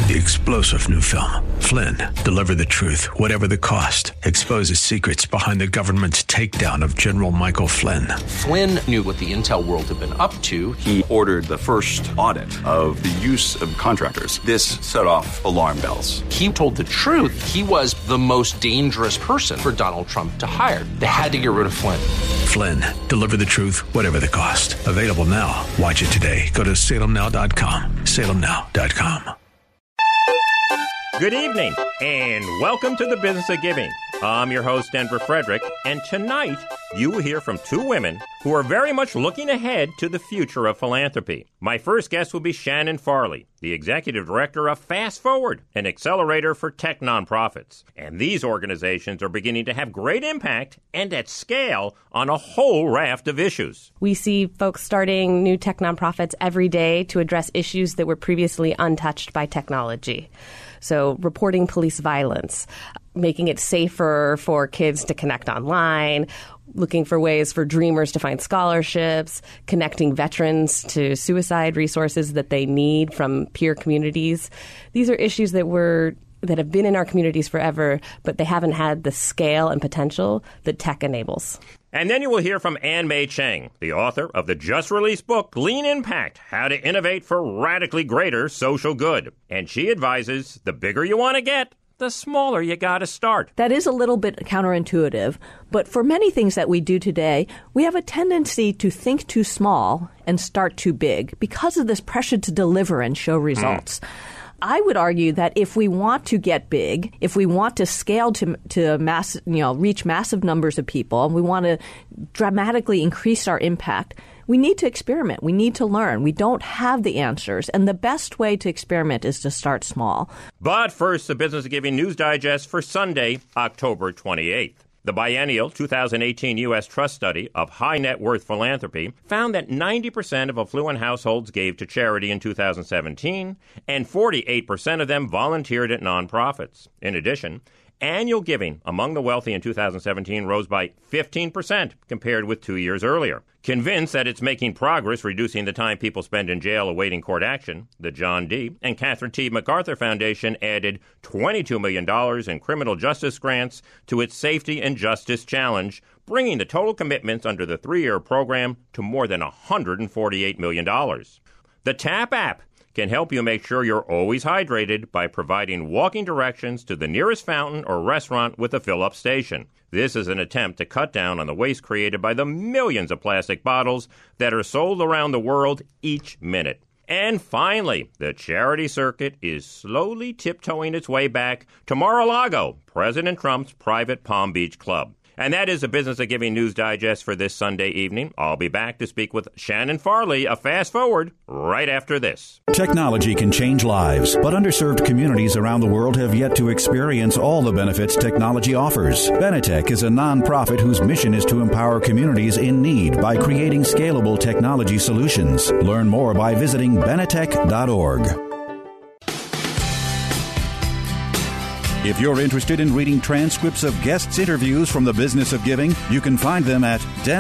The explosive new film, Flynn, deliver the truth, whatever the cost, exposes secrets behind the government's takedown of General Michael Flynn. Flynn knew what the intel world had been up to. He ordered the first audit of the use of contractors. This set off alarm bells. He told the truth. He was the most dangerous person for Donald Trump to hire. They had to get rid of Flynn. Flynn, deliver the truth, whatever the cost. Available now. Watch it today. Go to salemnow.com. salemnow.com. Good evening, and welcome to the Business of Giving. I'm your host, Denver Frederick, and tonight you will hear from two women who are very much looking ahead to the future of philanthropy. My first guest will be Shannon Farley, the executive director of Fast Forward, an accelerator for tech nonprofits. And these organizations are beginning to have great impact and at scale on a whole raft of issues. We see folks starting new tech nonprofits every day to address issues that were previously untouched by technology. So reporting police violence, making it safer for kids to connect online, looking for ways for dreamers to find scholarships, connecting veterans to suicide resources that they need from peer communities. These are issues that have been in our communities forever, but they haven't had the scale and potential that tech enables. And then you will hear from Ann Mei Cheng, the author of the just-released book, Lean Impact, How to Innovate for Radically Greater Social Good. And she advises the bigger you want to get, the smaller you got to start. That is a little bit counterintuitive, but for many things that we do today, we have a tendency to think too small and start too big because of this pressure to deliver and show results. I would argue that if we want to get big, if we want to scale to mass, reach massive numbers of people, and we want to dramatically increase our impact, we need to experiment. We need to learn. We don't have the answers, and the best way to experiment is to start small. But first, the Business of Giving News Digest for Sunday, October 28th. The biennial 2018 U.S. Trust Study of High Net Worth Philanthropy found that 90% of affluent households gave to charity in 2017, and 48% of them volunteered at nonprofits. In addition, annual giving among the wealthy in 2017 rose by 15% compared with 2 years earlier. Convinced that it's making progress reducing the time people spend in jail awaiting court action, the John D. and Catherine T. MacArthur Foundation added $22 million in criminal justice grants to its Safety and Justice Challenge, bringing the total commitments under the 3-year program to more than $148 million. The TAP app can help you make sure you're always hydrated by providing walking directions to the nearest fountain or restaurant with a fill-up station. This is an attempt to cut down on the waste created by the millions of plastic bottles that are sold around the world each minute. And finally, the charity circuit is slowly tiptoeing its way back to Mar-a-Lago, President Trump's private Palm Beach club. And that is the Business of Giving News Digest for this Sunday evening. I'll be back to speak with Shannon Farley of Fast Forward right after this. Technology can change lives, but underserved communities around the world have yet to experience all the benefits technology offers. Benetech is a nonprofit whose mission is to empower communities in need by creating scalable technology solutions. Learn more by visiting benetech.org. If you're interested in reading transcripts of guests' interviews from the Business of Giving, you can find them at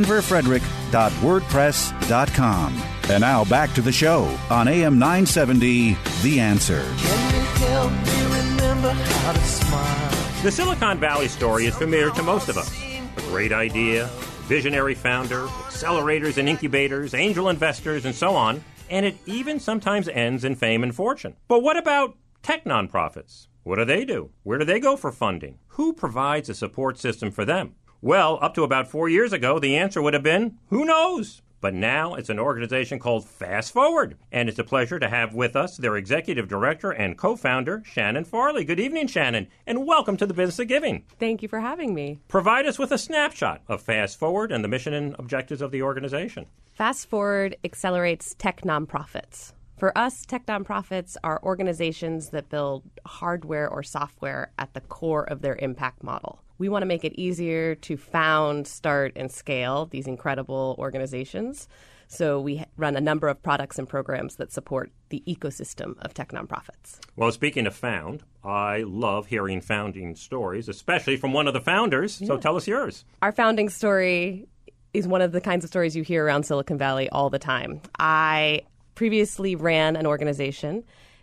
denverfrederick.wordpress.com. And now back to the show on AM 970, The Answer. Can you help me remember how to smile? The Silicon Valley story is familiar to most of us. A great idea, visionary founder, accelerators and incubators, angel investors, and so on. And it even sometimes ends in fame and fortune. But what about tech nonprofits? What do they do? Where do they go for funding? Who provides a support system for them? Well, up to about 4 years ago, the answer would have been, who knows? But now it's an organization called Fast Forward. And it's a pleasure to have with us their executive director and co-founder, Shannon Farley. Good evening, Shannon, and welcome to the Business of Giving. Thank you for having me. Provide us with a snapshot of Fast Forward and the mission and objectives of the organization. Fast Forward accelerates tech nonprofits. For us, tech nonprofits are organizations that build hardware or software at the core of their impact model. We want to make it easier to found, start, and scale these incredible organizations. So we run a number of products and programs that support the ecosystem of tech nonprofits. Well, speaking of found, I love hearing founding stories, especially from one of the founders. Yeah. So tell us yours. Our founding story is one of the kinds of stories you hear around Silicon Valley all the time. I previously ran an organization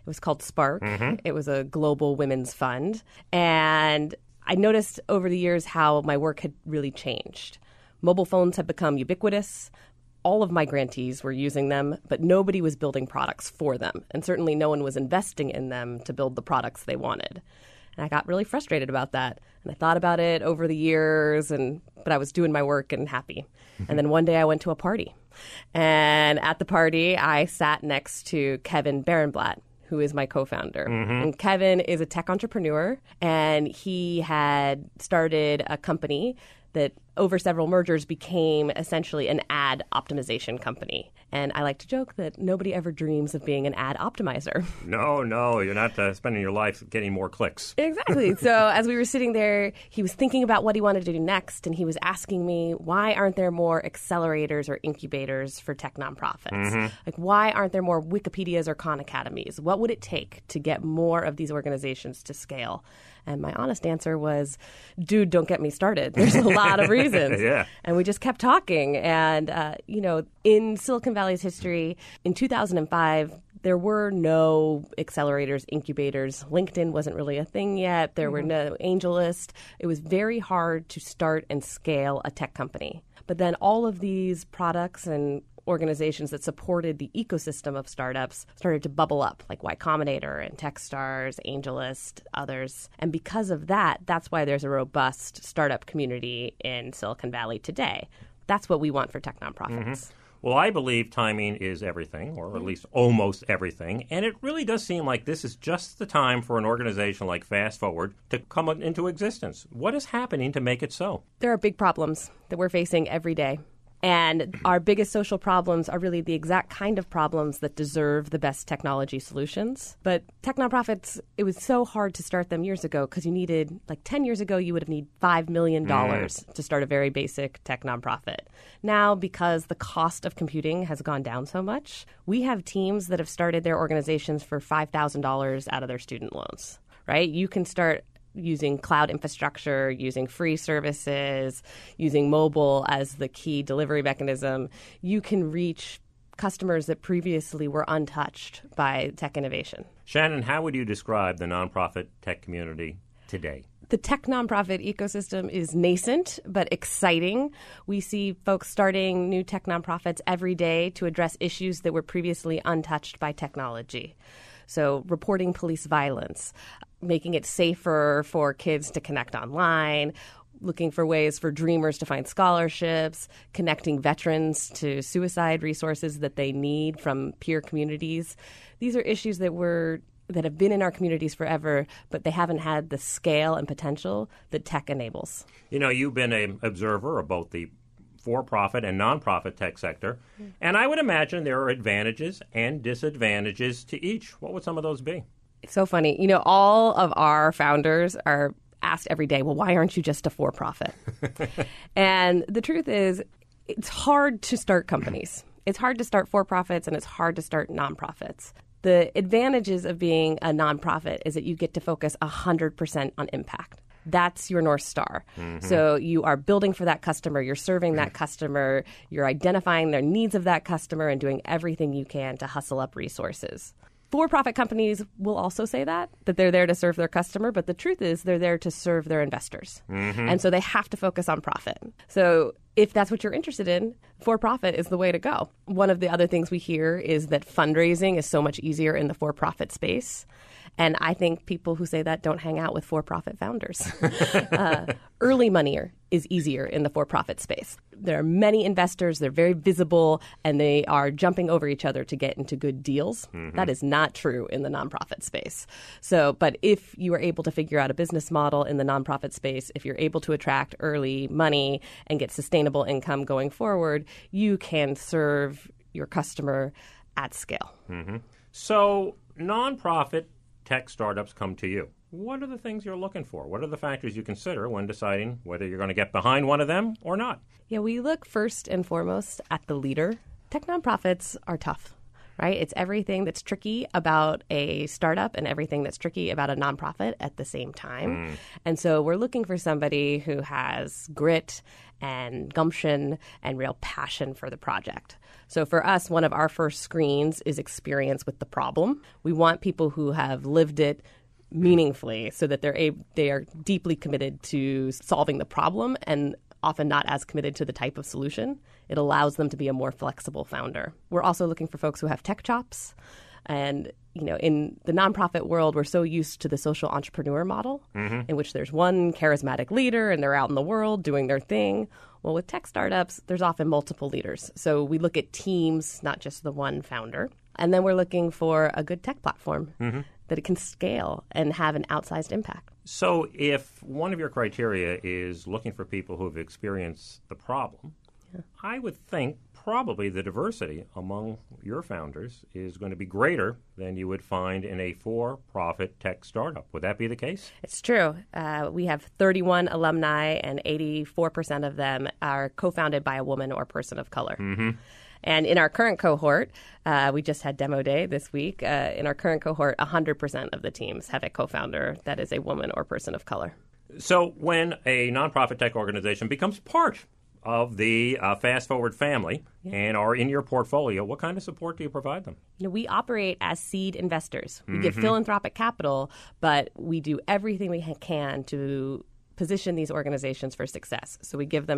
It was called Spark. It was a global women's fund. And I noticed over the years how my work had really changed. Mobile phones had become ubiquitous. All of my grantees were using them, but nobody was building products for them. And certainly no one was investing in them to build the products they wanted. And I got really frustrated about that. And I thought about it over the years, but I was doing my work and happy. And then one day I went to a party. And at the party, I sat next to Kevin Berenblatt, who is my co-founder. And Kevin is a tech entrepreneur, and he had started a company that over several mergers became essentially an ad optimization company. And I like to joke that nobody ever dreams of being an ad optimizer. No, you're not spending your life getting more clicks. Exactly. So as we were sitting there, he was thinking about what he wanted to do next, and he was asking me, why aren't there more accelerators or incubators for tech nonprofits? Like, why aren't there more Wikipedias or Khan Academies? What would it take to get more of these organizations to scale? And my honest answer was, dude, don't get me started. There's a lot of reasons. Yeah. And we just kept talking. And, in Silicon Valley's history, in 2005, there were no accelerators, incubators. LinkedIn wasn't really a thing yet. There were no AngelList. It was very hard to start and scale a tech company. But then all of these products and organizations that supported the ecosystem of startups started to bubble up, like Y Combinator and Techstars, AngelList, others. And because of that, that's why there's a robust startup community in Silicon Valley today. That's what we want for tech nonprofits. Well, I believe timing is everything, or at least almost everything, and it really does seem like this is just the time for an organization like Fast Forward to come into existence. What is happening to make it so? There are big problems that we're facing every day. And our biggest social problems are really the exact kind of problems that deserve the best technology solutions. But tech nonprofits, it was so hard to start them years ago because you needed, 10 years ago, you would have needed $5 million to start a very basic tech nonprofit. Now, because the cost of computing has gone down so much, we have teams that have started their organizations for $5,000 out of their student loans, right? You can start using cloud infrastructure, using free services, using mobile as the key delivery mechanism. You can reach customers that previously were untouched by tech innovation. Shannon, how would you describe the nonprofit tech community today? The tech nonprofit ecosystem is nascent but exciting. We see folks starting new tech nonprofits every day to address issues that were previously untouched by technology. So reporting police violence, making it safer for kids to connect online, looking for ways for dreamers to find scholarships, connecting veterans to suicide resources that they need from peer communities. These are issues that have been in our communities forever, but they haven't had the scale and potential that tech enables. You know, you've been an observer of both the for-profit and nonprofit tech sector, and I would imagine there are advantages and disadvantages to each. What would some of those be? It's so funny. You know, all of our founders are asked every day, well, why aren't you just a for-profit? And the truth is, it's hard to start companies. It's hard to start for-profits, and it's hard to start nonprofits. The advantages of being a nonprofit is that you get to focus 100% on impact. That's your North Star. So you are building for that customer, you're serving that customer, you're identifying their needs of that customer and doing everything you can to hustle up resources. For-profit companies will also say that they're there to serve their customer, but the truth is they're there to serve their investors. And so they have to focus on profit. So if that's what you're interested in, for-profit is the way to go. One of the other things we hear is that fundraising is so much easier in the for-profit space. And I think people who say that don't hang out with for-profit founders. Early money is easier in the for-profit space. There are many investors, they're very visible, and they are jumping over each other to get into good deals. That is not true in the nonprofit space. But if you are able to figure out a business model in the nonprofit space, if you're able to attract early money and get sustainable income going forward, you can serve your customer at scale. So nonprofit tech startups come to you. What are the things you're looking for? What are the factors you consider when deciding whether you're going to get behind one of them or not? Yeah, we look first and foremost at the leader. Tech nonprofits are tough, right? It's everything that's tricky about a startup and everything that's tricky about a nonprofit at the same time. And so we're looking for somebody who has grit and gumption and real passion for the project. So for us, one of our first screens is experience with the problem. We want people who have lived it meaningfully so that they are deeply committed to solving the problem and often not as committed to the type of solution. It allows them to be a more flexible founder. We're also looking for folks who have tech chops. And, in the nonprofit world, we're so used to the social entrepreneur model in which there's one charismatic leader and they're out in the world doing their thing. Well, with tech startups, there's often multiple leaders. So we look at teams, not just the one founder. And then we're looking for a good tech platform that it can scale and have an outsized impact. So if one of your criteria is looking for people who have experienced the problem, I would think probably the diversity among your founders is going to be greater than you would find in a for-profit tech startup. Would that be the case? It's true. We have 31 alumni, and 84% of them are co-founded by a woman or person of color. And in our current cohort, we just had demo day this week. In our current cohort, 100% of the teams have a co-founder that is a woman or person of color. So when a nonprofit tech organization becomes part of the Fast Forward family and are in your portfolio, what kind of support do you provide them? We operate as seed investors. We give philanthropic capital, but we do everything we can to position these organizations for success. So we give them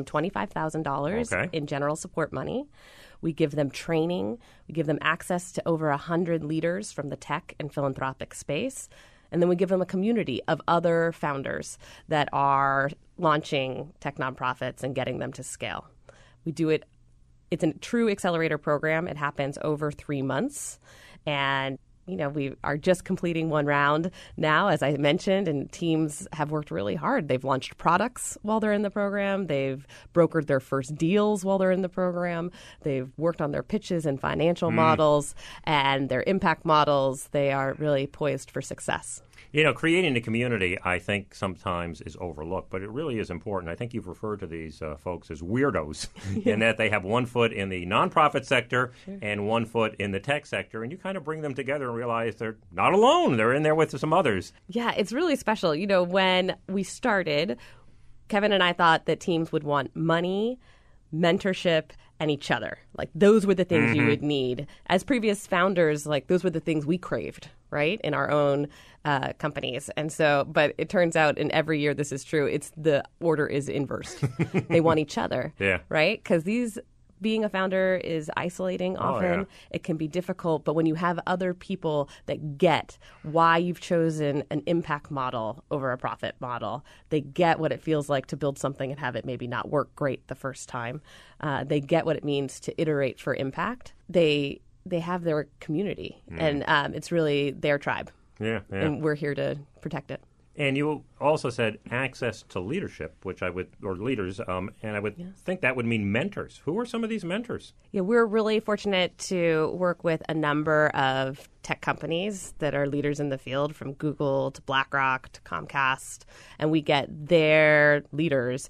$25,000 in general support money. We give them training. We give them access to over 100 leaders from the tech and philanthropic space. And then we give them a community of other founders that are launching tech nonprofits and getting them to scale. We do it. It's a true accelerator program. It happens over 3 months. And we are just completing one round now, as I mentioned, and teams have worked really hard. They've launched products while they're in the program. They've brokered their first deals while they're in the program. They've worked on their pitches and financial models and their impact models. They are really poised for success. Creating a community, I think, sometimes is overlooked, but it really is important. I think you've referred to these folks as weirdos in that they have one foot in the nonprofit sector and one foot in the tech sector, and you kind of bring them together and realize they're not alone. They're in there with some others. Yeah, it's really special. When we started, Kevin and I thought that teams would want money, mentorship, and each other. Like, those were the things you would need. As previous founders, those were the things we craved, right, in our own companies. And so, but it turns out in every year this is true. The order is inverse. They want each other, right? Because being a founder is isolating often. It can be difficult, but when you have other people that get why you've chosen an impact model over a profit model, they get what it feels like to build something and have it maybe not work great the first time. They get what it means to iterate for impact. They have their community, and it's really their tribe. And we're here to protect it. And you also said access to leadership, leaders, and I would think that would mean mentors. Who are some of these mentors? Yeah, we're really fortunate to work with a number of tech companies that are leaders in the field, from Google to BlackRock to Comcast, and we get their leaders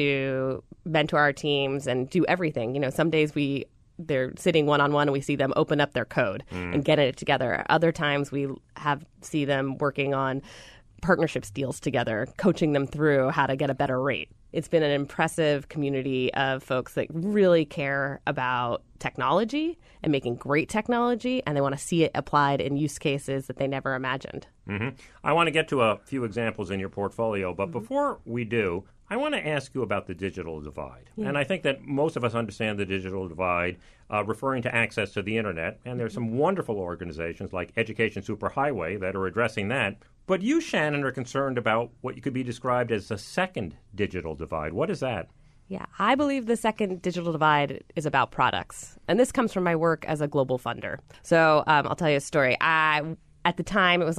to mentor our teams and do everything. Some days they're sitting one-on-one and we see them open up their code and get it together. Other times we see them working on partnerships deals together, coaching them through how to get a better rate. It's been an impressive community of folks that really care about technology and making great technology, and they want to see it applied in use cases that they never imagined. I want to get to a few examples in your portfolio, but before we do, I want to ask you about the digital divide. And I think that most of us understand the digital divide referring to access to the internet, and there's some wonderful organizations like Education Superhighway that are addressing that. But you, Shannon, are concerned about what could be described as the second digital divide. What is that? Yeah, I believe the second digital divide is about products. And this comes from my work as a global funder. So I'll tell you a story. At the time, it was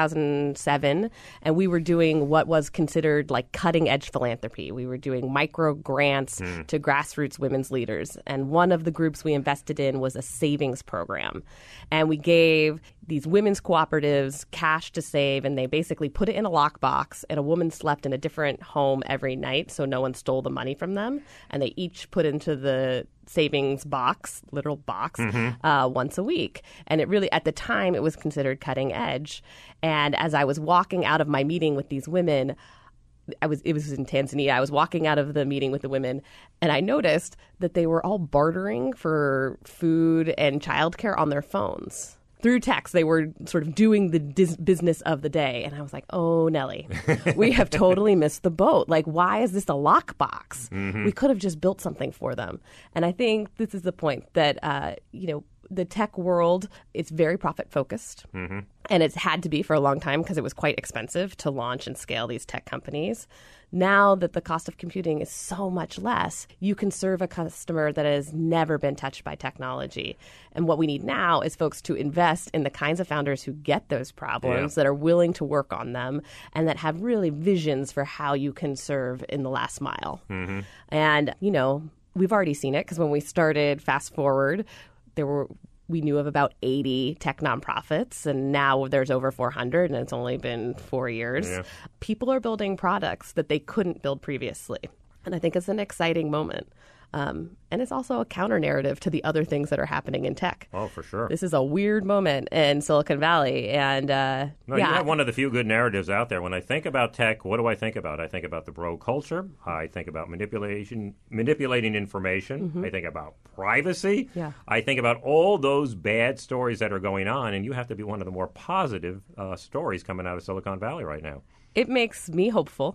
2007, and we were doing what was considered cutting-edge philanthropy. We were doing micro grants to grassroots women's leaders. And one of the groups we invested in was a savings program. And we gave these women's cooperatives, Cash to Save, and they basically put it in a lockbox, and a woman slept in a different home every night so no one stole the money from them. And they each put into the savings box, literal box, once a week. And it really, at the time, it was considered cutting edge. And as I was walking out of my meeting with these women, it was in Tanzania. I was walking out of the meeting with the women, and I noticed that they were all bartering for food and childcare on their phones. Through text, they were sort of doing the business of the day. And I was like, oh, Nellie, we have totally missed the boat. Like, why is this a lockbox? We could have just built something for them. And I think this is the point that, the tech world, it's very profit-focused. And it's had to be for a long time because it was quite expensive to launch and scale these tech companies. Now that the cost of computing is so much less, you can serve a customer that has never been touched by technology. And what we need now is folks to invest in the kinds of founders who get those problems, that are willing to work on them, and that have really visions for how you can serve in the last mile. And, we've already seen it because when we started Fast Forward, we knew of about 80 tech nonprofits, and now there's over 400, and it's only been 4 years. People are building products that they couldn't build previously. And I think it's an exciting moment. And it's also a counter-narrative to the other things that are happening in tech. Oh, for sure. This is a weird moment in Silicon Valley. And you have one of the few good narratives out there. When I think about tech, what do I think about? I think about the bro culture. I think about manipulating information. I think about privacy. I think about all those bad stories that are going on. And you have to be one of the more positive stories coming out of Silicon Valley right now. It makes me hopeful.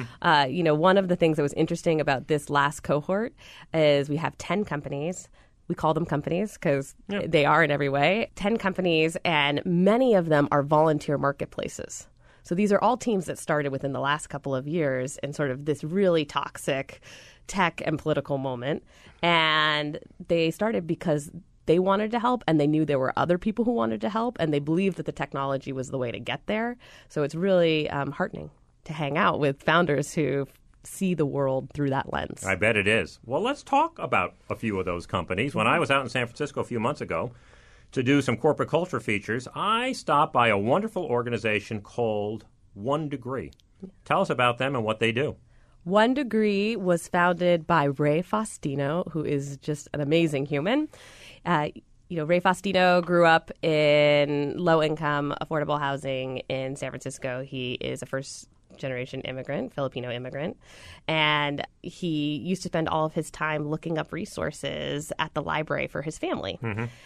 One of the things that was interesting about this last cohort is we have 10 companies. We call them companies because they are in every way. 10 companies, and many of them are volunteer marketplaces. So these are all teams that started within the last couple of years in sort of this really toxic tech and political moment. And they started because they wanted to help, and they knew there were other people who wanted to help, and they believed that the technology was the way to get there. So it's really heartening to hang out with founders who see the world through that lens. I bet it is. Well, let's talk about a few of those companies. When I was out in San Francisco a few months ago to do some corporate culture features, I stopped by a wonderful organization called 1 Degree. Tell us about them and what they do. 1 Degree was founded by Ray Faustino, who is just an amazing human. Ray Faustino grew up in low-income, affordable housing in San Francisco. He is a first-generation immigrant, Filipino immigrant, and he used to spend all of his time looking up resources at the library for his family.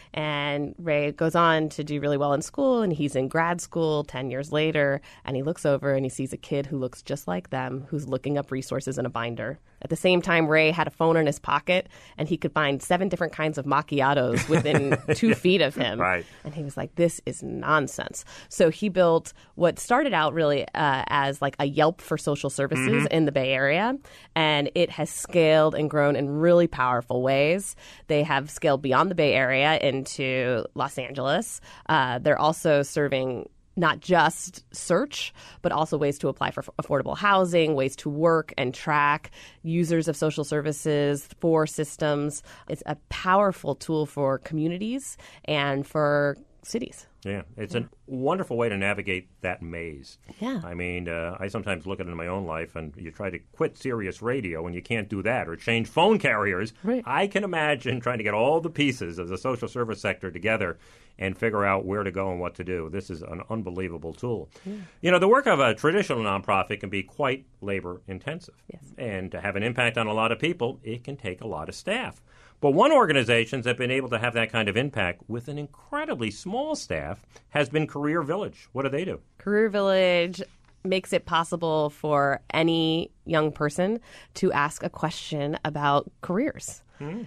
And Ray goes on to do really well in school, and he's in grad school 10 years later, and he looks over and he sees a kid who looks just like them, who's looking up resources in a binder. At the same time, Ray had a phone in his pocket, and he could find 7 different kinds of macchiatos within 2 feet of him. And he was like, this is nonsense. So he built what started out really as like a Yelp for social services in the Bay Area, and it has scaled and grown in really powerful ways. They have scaled beyond the Bay Area into Los Angeles. They're also serving not just search, but also ways to apply for affordable housing, ways to work and track users of social services for systems. It's a powerful tool for communities and for cities. Yeah, it's a wonderful way to navigate that maze. I mean, I sometimes look at it in my own life, and you try to quit Sirius Radio, and you can't do that, or change phone carriers. I can imagine trying to get all the pieces of the social service sector together and figure out where to go and what to do. This is an unbelievable tool. The work of a traditional nonprofit can be quite labor-intensive. And to have an impact on a lot of people, it can take a lot of staff. But one organization that's been able to have that kind of impact with an incredibly small staff has been Career Village. What do they do? Career Village makes it possible for any young person to ask a question about careers.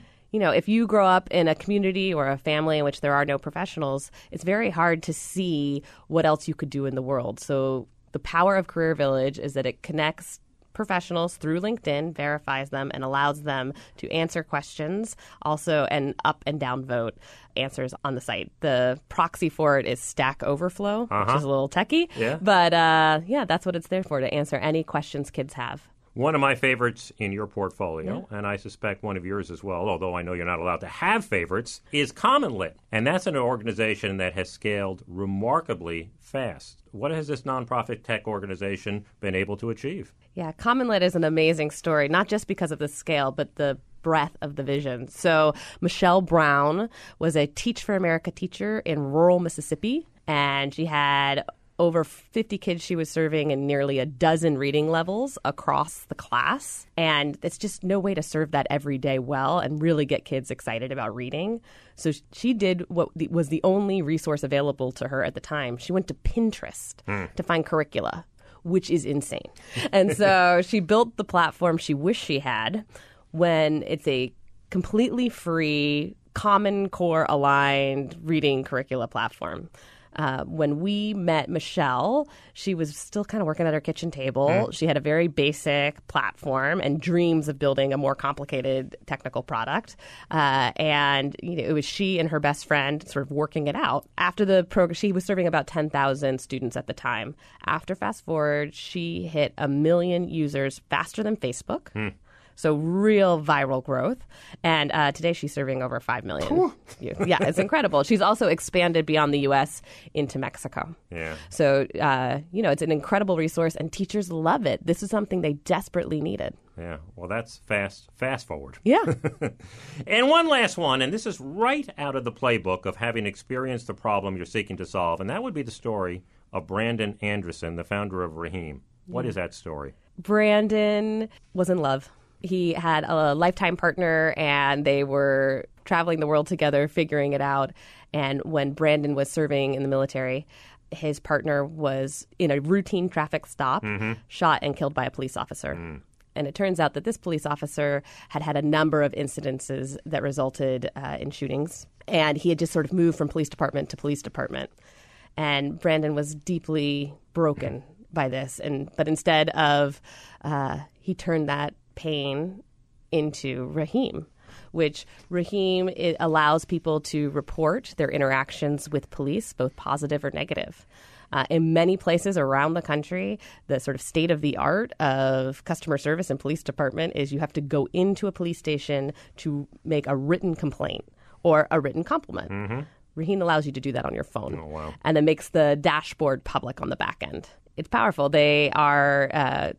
If you grow up in a community or a family in which there are no professionals, it's very hard to see what else you could do in the world. So the power of Career Village is that it connects professionals through LinkedIn, verifies them, and allows them to answer questions, also an up and down vote answers on the site. The proxy for it is Stack Overflow, which is a little techie. But that's what it's there for, to answer any questions kids have. One of my favorites in your portfolio, and I suspect one of yours as well, although I know you're not allowed to have favorites, is CommonLit. And that's an organization that has scaled remarkably fast. What has this nonprofit tech organization been able to achieve? Yeah, CommonLit is an amazing story, not just because of the scale, but the breadth of the vision. So Michelle Brown was a Teach for America teacher in rural Mississippi, and she had over 50 kids she was serving in nearly a dozen reading levels across the class. And it's just no way to serve that every day well and really get kids excited about reading. So she did what was the only resource available to her at the time. She went to Pinterest to find curricula, which is insane. And so she built the platform she wished she had when it's a completely free, Common Core aligned reading curricula platform. When we met Michelle, she was still kind of working at her kitchen table. She had a very basic platform and dreams of building a more complicated technical product. And it was she and her best friend sort of working it out. After the program, she was serving about 10,000 students at the time. After Fast Forward, she hit 1 million users faster than Facebook. So real viral growth. And today she's serving over 5 million. Yeah, it's incredible. She's also expanded beyond the U.S. into Mexico. Yeah. So, it's an incredible resource, and teachers love it. This is something they desperately needed. Yeah, well, that's fast forward. Yeah. And one last one, and this is right out of the playbook of having experienced the problem you're seeking to solve, and that would be the story of Brandon Anderson, the founder of Rahim. What is that story? Brandon was in love. He had a lifetime partner, and they were traveling the world together, figuring it out. And when Brandon was serving in the military, his partner was in a routine traffic stop, shot and killed by a police officer. And it turns out that this police officer had had a number of incidences that resulted in shootings. And he had just sort of moved from police department to police department. And Brandon was deeply broken by this. But instead of, he turned that pain into Rahim, which Rahim, it allows people to report their interactions with police, both positive or negative. In many places around the country, the sort of state of the art of customer service and police department is you have to go into a police station to make a written complaint or a written compliment. Rahim allows you to do that on your phone, and then makes the dashboard public on the back end. It's powerful. They are.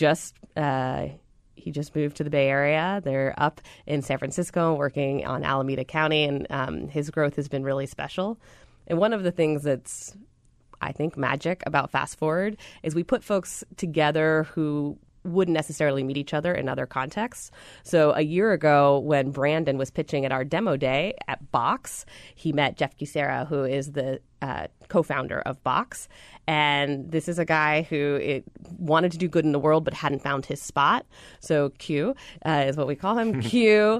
He just moved to the Bay Area. They're up in San Francisco working on Alameda County, and his growth has been really special. And one of the things that's, I think, magic about Fast Forward is we put folks together who wouldn't necessarily meet each other in other contexts. So a year ago, when Brandon was pitching at our demo day at Box, he met Jeff Kucera, who is the co-founder of Box. And this is a guy who wanted to do good in the world but hadn't found his spot. So Q is what we call him. Q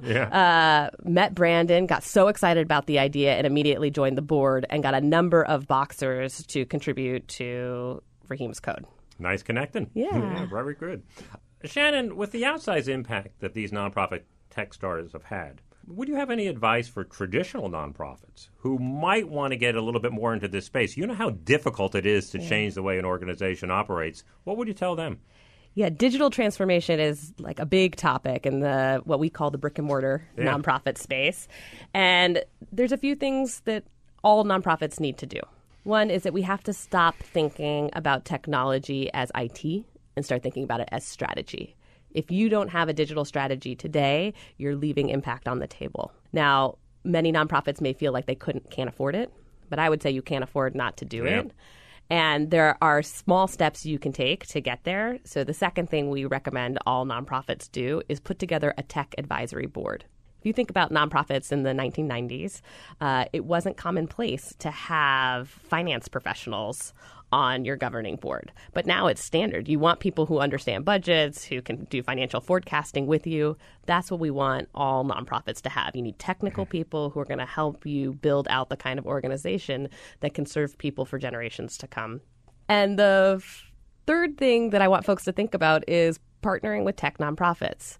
met Brandon, got so excited about the idea, and immediately joined the board and got a number of Boxers to contribute to Rahim's code. Nice connecting. Yeah. Very good. Shannon, with the outsized impact that these nonprofit tech startups have had, would you have any advice for traditional nonprofits who might want to get a little bit more into this space? You know how difficult it is to change the way an organization operates. What would you tell them? Yeah, digital transformation is like a big topic in the what we call the brick and mortar nonprofit space. And there's a few things that all nonprofits need to do. One is that we have to stop thinking about technology as IT and start thinking about it as strategy. If you don't have a digital strategy today, you're leaving impact on the table. Now, many nonprofits may feel like they can't afford it, but I would say you can't afford not to do it. And there are small steps you can take to get there. So the second thing we recommend all nonprofits do is put together a tech advisory board. If you think about nonprofits in the 1990s, it wasn't commonplace to have finance professionals on your governing board. But now it's standard. You want people who understand budgets, who can do financial forecasting with you. That's what we want all nonprofits to have. You need technical people who are going to help you build out the kind of organization that can serve people for generations to come. And the third thing that I want folks to think about is partnering with tech nonprofits.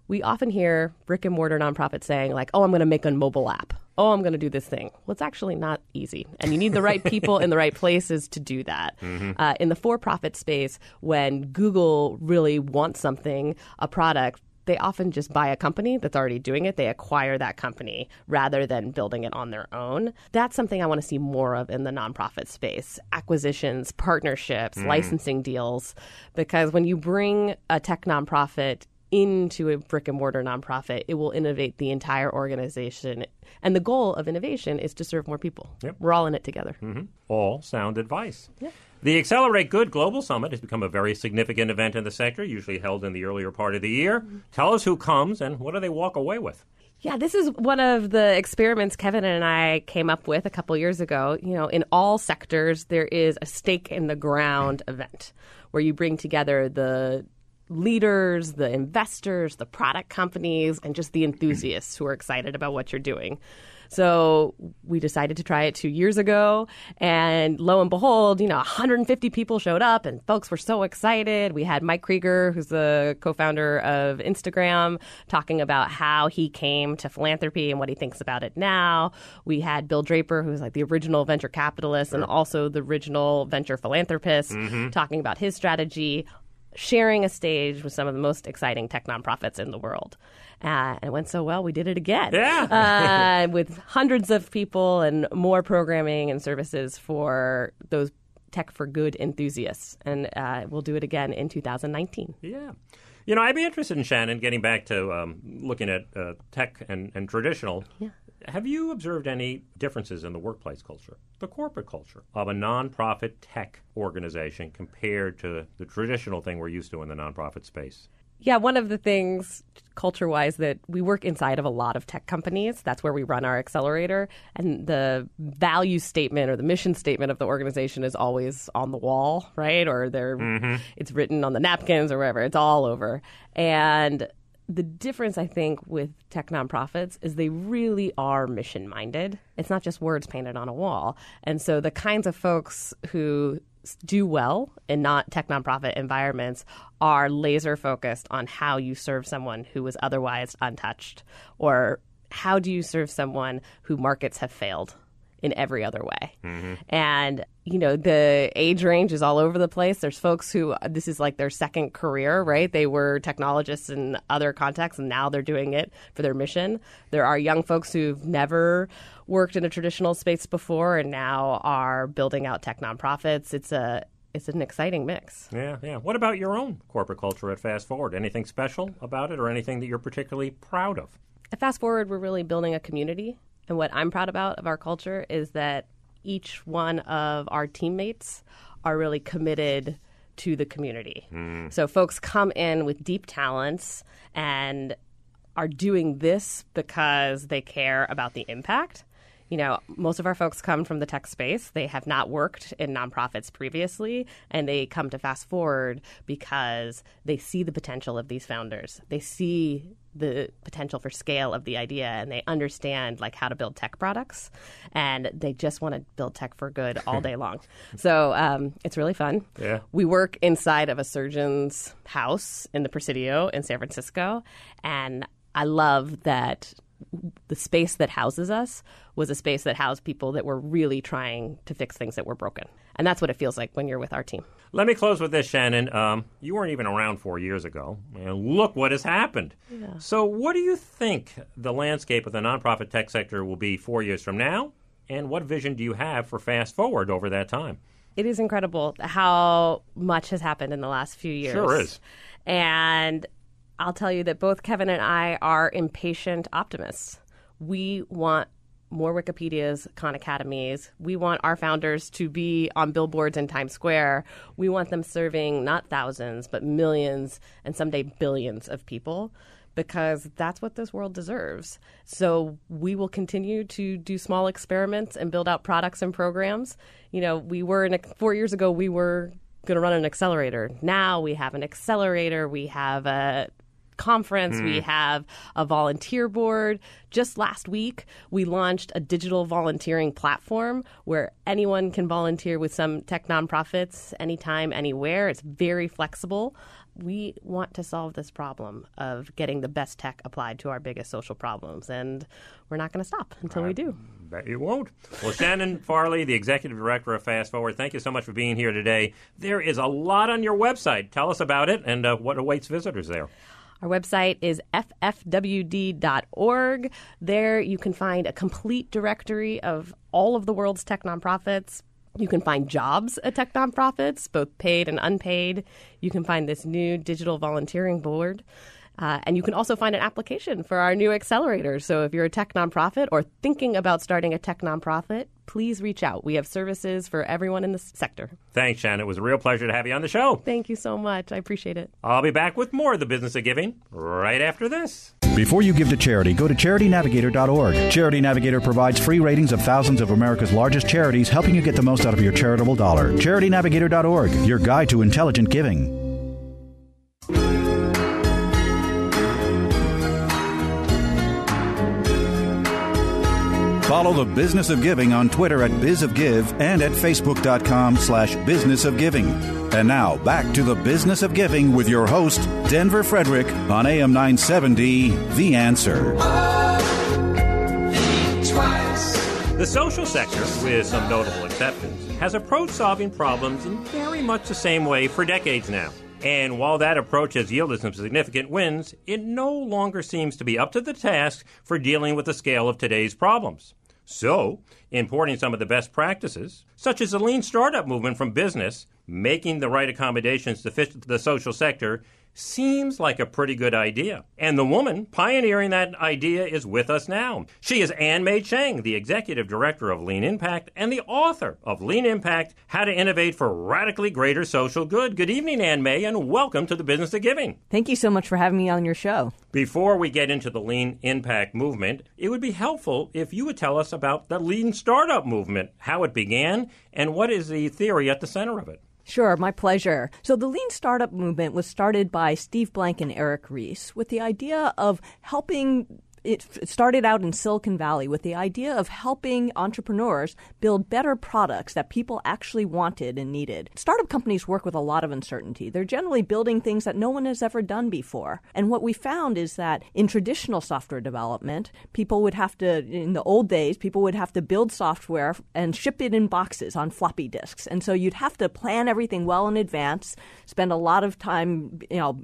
we often hear brick and mortar nonprofits saying like, oh, I'm going to make a mobile app. Oh, I'm going to do this thing. Well, it's actually not easy. And you need the right people in the right places to do that. In the for-profit space, when Google really wants something, a product, they often just buy a company that's already doing it. They acquire that company rather than building it on their own. That's something I want to see more of in the nonprofit space. Acquisitions, partnerships, licensing deals. Because when you bring a tech nonprofit into a brick and mortar nonprofit, it will innovate the entire organization. And the goal of innovation is to serve more people. Yep. We're all in it together. All sound advice. Yep. The Accelerate Good Global Summit has become a very significant event in the sector, usually held in the earlier part of the year. Tell us who comes and what do they walk away with? Yeah, this is one of the experiments Kevin and I came up with a couple years ago. You know, in all sectors, there is a stake in the ground event where you bring together the leaders, the investors, the product companies, and just the enthusiasts who are excited about what you're doing. So we decided to try it 2 years ago, and lo and behold, 150 people showed up, and folks were so excited. We had Mike Krieger, who's the co-founder of Instagram, talking about how he came to philanthropy and what he thinks about it now. We had Bill Draper, who's like the original venture capitalist and also the original venture philanthropist, talking about his strategy, sharing a stage with some of the most exciting tech nonprofits in the world. And it went so well, we did it again. Yeah. With hundreds of people and more programming and services for those tech for good enthusiasts. And we'll do it again in 2019. Yeah. I'd be interested in, Shannon, getting back to looking at tech and traditional. Yeah. Have you observed any differences in the workplace culture, the corporate culture of a nonprofit tech organization compared to the traditional thing we're used to in the nonprofit space? Yeah, one of the things culture-wise that we work inside of a lot of tech companies. That's where we run our accelerator. And the value statement or the mission statement of the organization is always on the wall, right? Or it's written on the napkins or wherever. It's all over. And the difference, I think, with tech nonprofits is they really are mission-minded. It's not just words painted on a wall. And so the kinds of folks who do well in not tech nonprofit environments are laser focused on how you serve someone who was otherwise untouched, or how do you serve someone who markets have failed in every other way. And, the age range is all over the place. There's folks who this is like their second career, right? They were technologists in other contexts, and now they're doing it for their mission. There are young folks who've never worked in a traditional space before and now are building out tech nonprofits. It's an exciting mix. Yeah. What about your own corporate culture at Fast Forward? Anything special about it or anything that you're particularly proud of? At Fast Forward, we're really building a community. And what I'm proud about of our culture is that each one of our teammates are really committed to the community. So folks come in with deep talents and are doing this because they care about the impact. Most of our folks come from the tech space. They have not worked in nonprofits previously, and they come to Fast Forward because they see the potential of these founders. They see the potential for scale of the idea, and they understand how to build tech products, and they just want to build tech for good all day long. So it's really fun. Yeah. We work inside of a surgeon's house in the Presidio in San Francisco, and I love that the space that houses us was a space that housed people that were really trying to fix things that were broken. And that's what it feels like when you're with our team. Let me close with this, Shannon. You weren't even around 4 years ago, and look what has happened. Yeah. So what do you think the landscape of the nonprofit tech sector will be 4 years from now? And what vision do you have for Fast Forward over that time? It is incredible how much has happened in the last few years. Sure is. And I'll tell you that both Kevin and I are impatient optimists. We want more Wikipedias, Khan Academies. We want our founders to be on billboards in Times Square. We want them serving not thousands, but millions and someday billions of people, because that's what this world deserves. So we will continue to do small experiments and build out products and programs. 4 years ago, we were going to run an accelerator. Now we have an accelerator. We have a conference. We have a volunteer board. Just last week, we launched a digital volunteering platform where anyone can volunteer with some tech nonprofits anytime, anywhere. It's very flexible. We want to solve this problem of getting the best tech applied to our biggest social problems, and we're not going to stop until we do. Bet you won't. Well, Shannon Farley, the Executive Director of Fast Forward, thank you so much for being here today. There is a lot on your website. Tell us about it and what awaits visitors there. Our website is ffwd.org. There you can find a complete directory of all of the world's tech nonprofits. You can find jobs at tech nonprofits, both paid and unpaid. You can find this new digital volunteering board. And you can also find an application for our new accelerator. So if you're a tech nonprofit or thinking about starting a tech nonprofit, please reach out. We have services for everyone in the sector. Thanks, Shannon. It was a real pleasure to have you on the show. Thank you so much. I appreciate it. I'll be back with more of the Business of Giving right after this. Before you give to charity, go to charitynavigator.org. Charity Navigator provides free ratings of thousands of America's largest charities, helping you get the most out of your charitable dollar. charitynavigator.org, your guide to intelligent giving. Follow the Business of Giving on Twitter at BizOfGive and at Facebook.com/BusinessOfGiving. And now, back to the Business of Giving with your host, Denver Frederick, on AM 970, The Answer. The social sector, with some notable exceptions, has approached solving problems in very much the same way for decades now. And while that approach has yielded some significant wins, it no longer seems to be up to the task for dealing with the scale of today's problems. So, importing some of the best practices, such as the lean startup movement from business, making the right accommodations to fit the social sector, seems like a pretty good idea. And the woman pioneering that idea is with us now. She is Ann-May Cheng, the Executive Director of Lean Impact and the author of Lean Impact, How to Innovate for Radically Greater Social Good. Good evening, Ann-May, and welcome to the Business of Giving. Thank you so much for having me on your show. Before we get into the Lean Impact movement, it would be helpful if you would tell us about the Lean Startup movement, how it began, and what is the theory at the center of it. Sure, my pleasure. So the Lean Startup movement was started by Steve Blank and Eric Ries with the idea of helping. It started out in Silicon Valley with the idea of helping entrepreneurs build better products that people actually wanted and needed. Startup companies work with a lot of uncertainty. They're generally building things that no one has ever done before. And what we found is that in traditional software development, people would have to, in the old days, people would have to build software and ship it in boxes on floppy disks. And so you'd have to plan everything well in advance, spend a lot of time,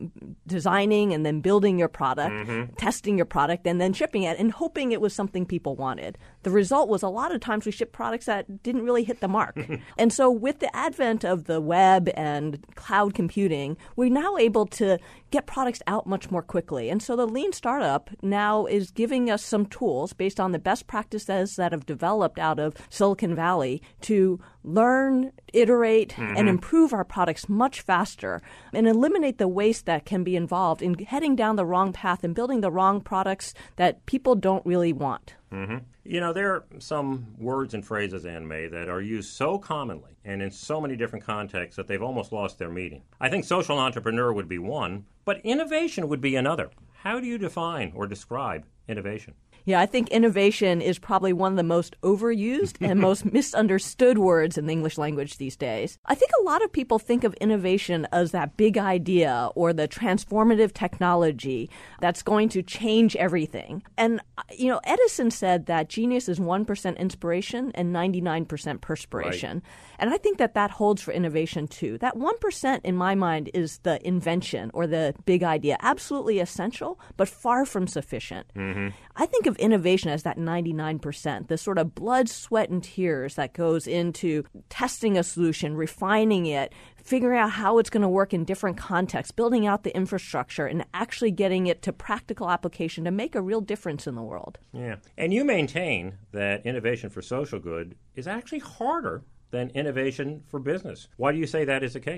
designing and then building your product, testing your product, and then shipping it and hoping it was something people wanted. The result was a lot of times we shipped products that didn't really hit the mark. And so with the advent of the web and cloud computing, we're now able to get products out much more quickly. And so the Lean Startup now is giving us some tools based on the best practices that have developed out of Silicon Valley to learn, iterate, and improve our products much faster and eliminate the waste that can be involved in heading down the wrong path and building the wrong products that people don't really want. There are some words and phrases, Ann-May, that are used so commonly and in so many different contexts that they've almost lost their meaning. I think social entrepreneur would be one, but innovation would be another. How do you define or describe innovation? Yeah, I think innovation is probably one of the most overused and most misunderstood words in the English language these days. I think a lot of people think of innovation as that big idea or the transformative technology that's going to change everything. And, Edison said that genius is 1% inspiration and 99% perspiration. Right. And I think that holds for innovation, too. That 1% in my mind is the invention or the big idea. Absolutely essential, but far from sufficient. I think of innovation as that 99%, the sort of blood, sweat, and tears that goes into testing a solution, refining it, figuring out how it's going to work in different contexts, building out the infrastructure, and actually getting it to practical application to make a real difference in the world. Yeah. And you maintain that innovation for social good is actually harder than innovation for business. Why do you say that is the case?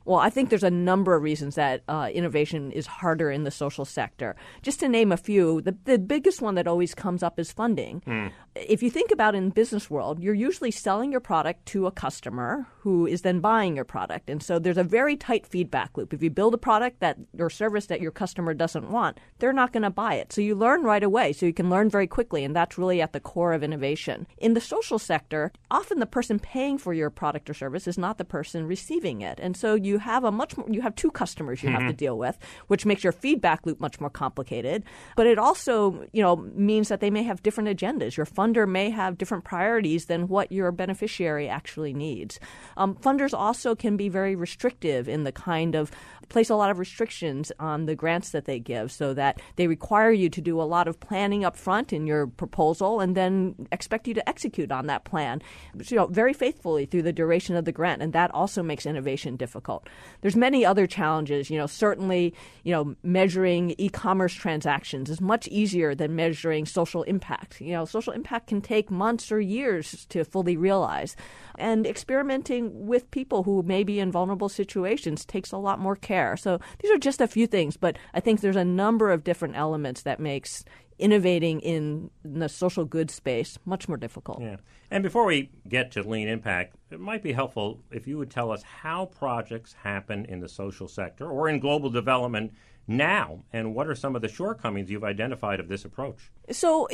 Well, I think there's a number of reasons that innovation is harder in the social sector. Just to name a few, the biggest one that always comes up is funding. If you think about in the business world, you're usually selling your product to a customer who is then buying your product. And so there's a very tight feedback loop. If you build a product that or service that your customer doesn't want, they're not going to buy it. So you learn right away. So you can learn very quickly. And that's really at the core of innovation. In the social sector, often the person paying for your product or service is not the person receiving it. And so you have two customers you have to deal with, which makes your feedback loop much more complicated. But it also, means that they may have different agendas. Your funder may have different priorities than what your beneficiary actually needs. Funders also can be very restrictive in the kind of place a lot of restrictions on the grants that they give, so that they require you to do a lot of planning up front in your proposal and then expect you to execute on that plan, very faithfully through the duration of the grant. And that also makes innovation difficult. There's many other challenges. Certainly, measuring e-commerce transactions is much easier than measuring social impact. Social impact can take months or years to fully realize. And experimenting with people who may be in vulnerable situations takes a lot more care. So these are just a few things, but I think there's a number of different elements that makes innovating in the social goods space much more difficult. Yeah. And before we get to lean impact, it might be helpful if you would tell us how projects happen in the social sector or in global development now, and what are some of the shortcomings you've identified of this approach? So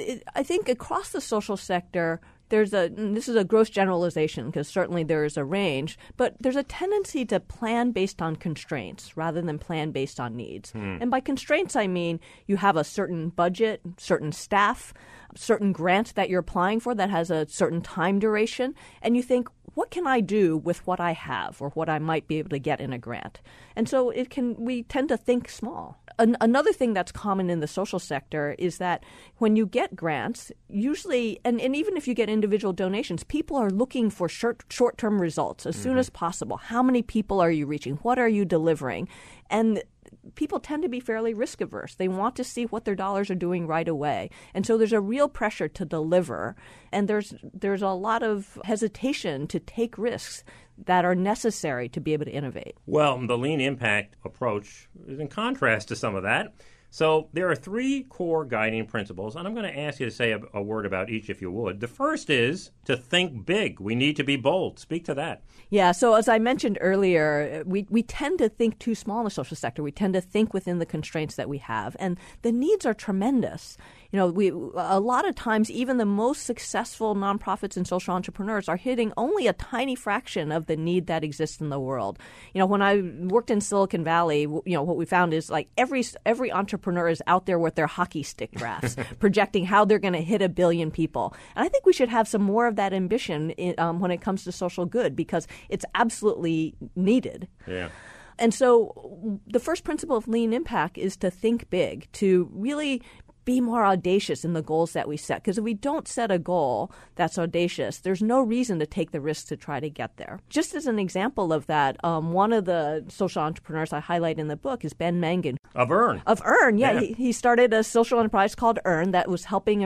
I think across the social sector, this is a gross generalization because certainly there is a range, but there's a tendency to plan based on constraints rather than plan based on needs. And by constraints, I mean you have a certain budget, certain staff, certain grant that you're applying for that has a certain time duration, and you think, what can I do with what I have or what I might be able to get in a grant? And so we tend to think small. Another thing that's common in the social sector is that when you get grants, usually, and even if you get individual donations, people are looking for short-term results as soon as possible. How many people are you reaching? What are you delivering? And people tend to be fairly risk averse. They want to see what their dollars are doing right away. And so there's a real pressure to deliver. And there's a lot of hesitation to take risks that are necessary to be able to innovate. Well, the lean impact approach is in contrast to some of that. So there are three core guiding principles, and I'm going to ask you to say a word about each if you would. The first is to think big. We need to be bold. Speak to that. Yeah, so as I mentioned earlier, we tend to think too small in the social sector. We tend to think within the constraints that we have, and the needs are tremendous. A lot of times, even the most successful nonprofits and social entrepreneurs are hitting only a tiny fraction of the need that exists in the world. When I worked in Silicon Valley, what we found is like every entrepreneur is out there with their hockey stick graphs, projecting how they're going to hit 1 billion people. And I think we should have some more of that ambition when it comes to social good, because it's absolutely needed. Yeah. And so the first principle of lean impact is to think big, to really be more audacious in the goals that we set. Because if we don't set a goal that's audacious, there's no reason to take the risk to try to get there. Just as an example of that, one of the social entrepreneurs I highlight in the book is Ben Mangan. Of Earn. Yeah. He started a social enterprise called Earn that was helping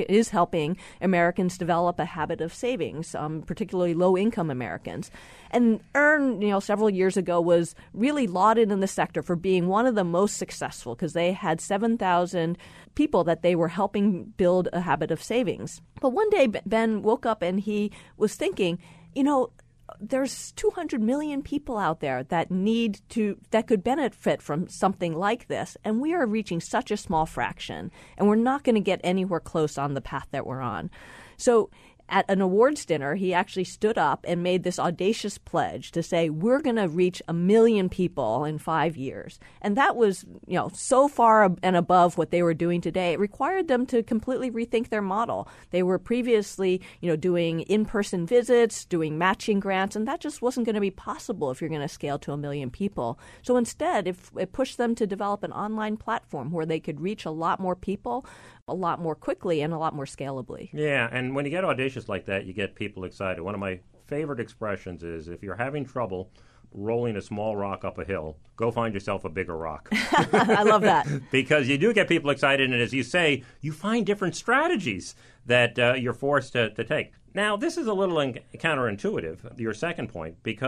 Americans develop a habit of savings, particularly low-income Americans. And Earn, several years ago was really lauded in the sector for being one of the most successful because they had 7,000 people that they were helping build a habit of savings. But one day Ben woke up and he was thinking, there's 200 million people out there that could benefit from something like this, and we are reaching such a small fraction, and we're not going to get anywhere close on the path that we're on. So at an awards dinner, he actually stood up and made this audacious pledge to say, we're going to reach 1 million people in 5 years. And that was, so far and above what they were doing today. It required them to completely rethink their model. They were previously, doing in-person visits, doing matching grants, and that just wasn't going to be possible if you're going to scale to 1 million people. So instead, it pushed them to develop an online platform where they could reach a lot more people, a lot more quickly, and a lot more scalably. Yeah, and when you get audacious like that, you get people excited. One of my favorite expressions is, if you're having trouble rolling a small rock up a hill, go find yourself a bigger rock. I love that. Because you do get people excited, and as you say, you find different strategies that you're forced to take. Now, this is a little counterintuitive, your second point, because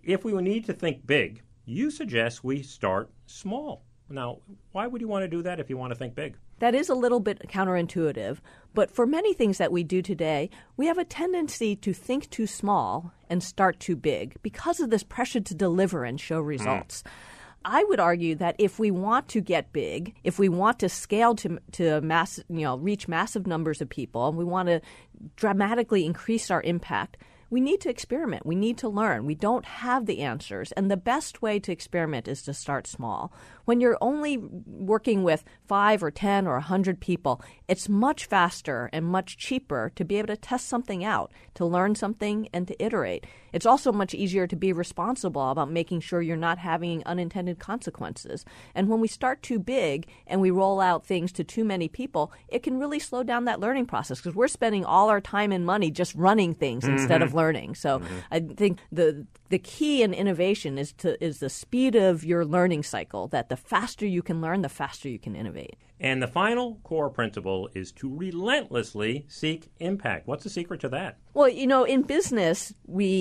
if we need to think big, you suggest we start small. Now, why would you want to do that if you want to think big? That is a little bit counterintuitive, but for many things that we do today, we have a tendency to think too small and start too big because of this pressure to deliver and show results. I would argue that if we want to get big, if we want to scale to mass, reach massive numbers of people, and we want to dramatically increase our impact, we need to experiment. We need to learn. We don't have the answers. And the best way to experiment is to start small. When you're only working with 5 or 10 or 100 people, it's much faster and much cheaper to be able to test something out, to learn something and to iterate. It's also much easier to be responsible about making sure you're not having unintended consequences. And when we start too big and we roll out things to too many people, it can really slow down that learning process because we're spending all our time and money just running things instead of learning. So I think the key in innovation is the speed of your learning cycle, that the faster you can learn, the faster you can innovate. And the final core principle is to relentlessly seek impact. What's the secret to that? Well, in business,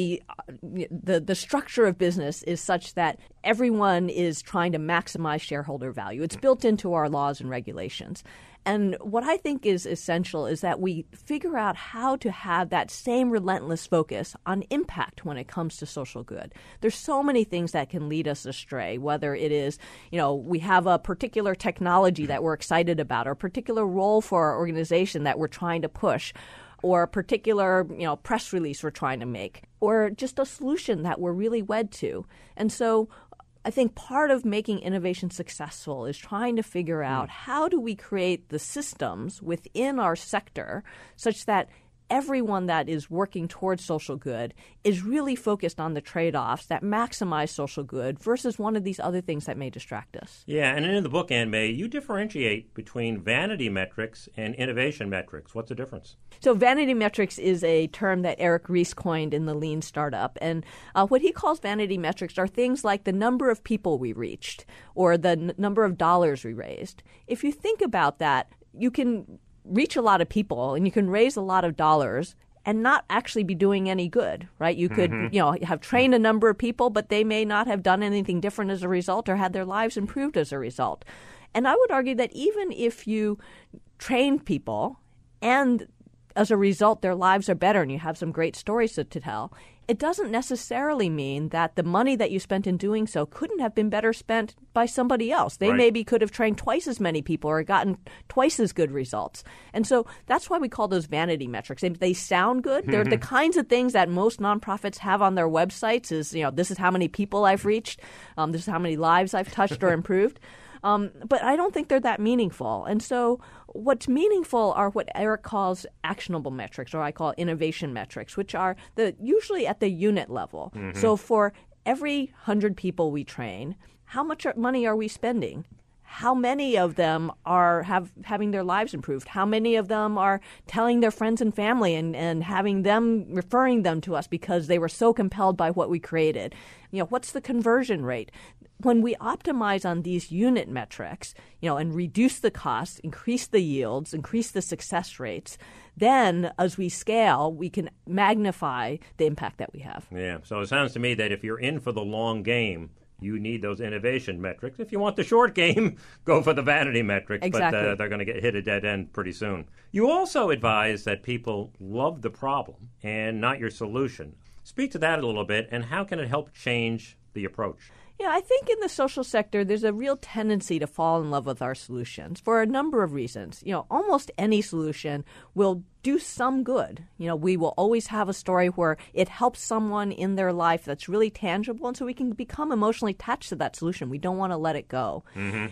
the structure of business is such that everyone is trying to maximize shareholder value. It's built into our laws and regulations. And what I think is essential is that we figure out how to have that same relentless focus on impact when it comes to social good. There's so many things that can lead us astray, whether it is, we have a particular technology that we're excited about, or a particular role for our organization that we're trying to push, or a particular, press release we're trying to make, or just a solution that we're really wed to. And so I think part of making innovation successful is trying to figure out how do we create the systems within our sector such that everyone that is working towards social good is really focused on the trade-offs that maximize social good versus one of these other things that may distract us. Yeah, and in the book, Anne May, you differentiate between vanity metrics and innovation metrics. What's the difference? So vanity metrics is a term that Eric Ries coined in the Lean Startup. And what he calls vanity metrics are things like the number of people we reached or the number of dollars we raised. If you think about that, you can reach a lot of people and you can raise a lot of dollars and not actually be doing any good, right? You could, have trained a number of people, but they may not have done anything different as a result or had their lives improved as a result. And I would argue that even if you train people and as a result their lives are better and you have some great stories to tell, it doesn't necessarily mean that the money that you spent in doing so couldn't have been better spent by somebody else. They maybe could have trained twice as many people or gotten twice as good results. And so that's why we call those vanity metrics. They sound good. They're the kinds of things that most nonprofits have on their websites is, this is how many people I've reached. This is how many lives I've touched or improved. But I don't think they're that meaningful. And so what's meaningful are what Eric calls actionable metrics, or I call innovation metrics, which are usually at the unit level. So for every 100 people we train, how much money are we spending? How many of them are having their lives improved? How many of them are telling their friends and family and having them referring them to us because they were so compelled by what we created? What's the conversion rate? When we optimize on these unit metrics, and reduce the costs, increase the yields, increase the success rates, then as we scale, we can magnify the impact that we have. Yeah. So it sounds to me that if you're in for the long game, you need those innovation metrics. If you want the short game, go for the vanity metrics, exactly. But they're going to hit a dead end pretty soon. You also advise that people love the problem and not your solution. Speak to that a little bit, and how can it help change the approach? Yeah, I think in the social sector, there's a real tendency to fall in love with our solutions for a number of reasons. Almost any solution will do some good. We will always have a story where it helps someone in their life that's really tangible, and so we can become emotionally attached to that solution. We don't want to let it go.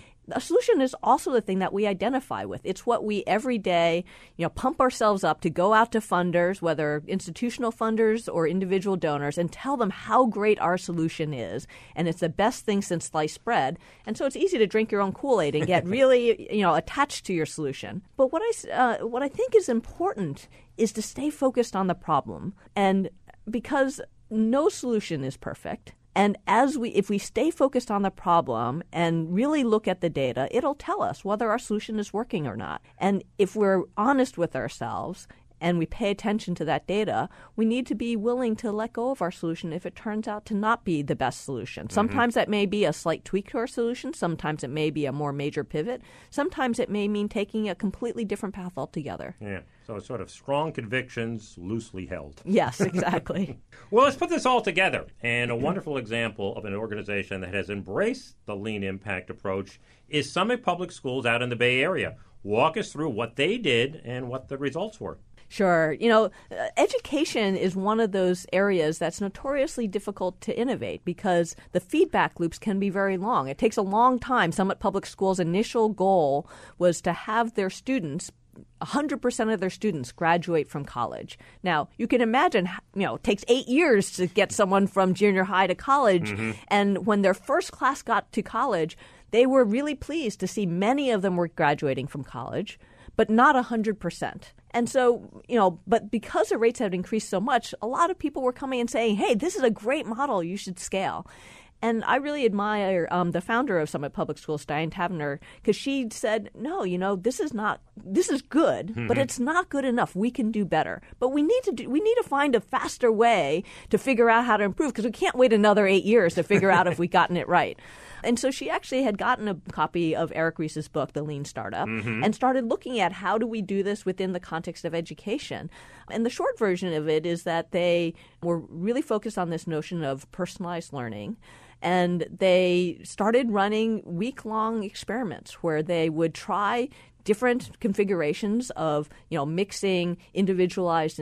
A solution is also the thing that we identify with. It's what we every day, pump ourselves up to go out to funders, whether institutional funders or individual donors, and tell them how great our solution is. And it's the best thing since sliced bread. And so it's easy to drink your own Kool-Aid and get really, attached to your solution. But what I think is important is to stay focused on the problem. And because no solution is perfect, and if we stay focused on the problem and really look at the data, it'll tell us whether our solution is working or not. And if we're honest with ourselves and we pay attention to that data, we need to be willing to let go of our solution if it turns out to not be the best solution. Sometimes that may be a slight tweak to our solution. Sometimes it may be a more major pivot. Sometimes it may mean taking a completely different path altogether. Yeah, so it's sort of strong convictions loosely held. Yes, exactly. Well, let's put this all together. And a wonderful example of an organization that has embraced the lean impact approach is Summit Public Schools out in the Bay Area. Walk us through what they did and what the results were. Sure. Education is one of those areas that's notoriously difficult to innovate because the feedback loops can be very long. It takes a long time. Summit Public Schools' initial goal was to have their students 100% of their students graduate from college. Now, you can imagine, it takes 8 years to get someone from junior high to college. And when their first class got to college, they were really pleased to see many of them were graduating from college, but not 100%. And so, but because the rates had increased so much, a lot of people were coming and saying, hey, this is a great model. You should scale. And I really admire the founder of Summit Public Schools, Diane Taverner, because she said, no, this is good, but it's not good enough. We can do better. But we need to find a faster way to figure out how to improve because we can't wait another 8 years to figure out if we've gotten it right. And so she actually had gotten a copy of Eric Ries's book, The Lean Startup, and started looking at how do we do this within the context of education. And the short version of it is that they were really focused on this notion of personalized learning. And they started running week-long experiments where they would try different configurations of, mixing individualized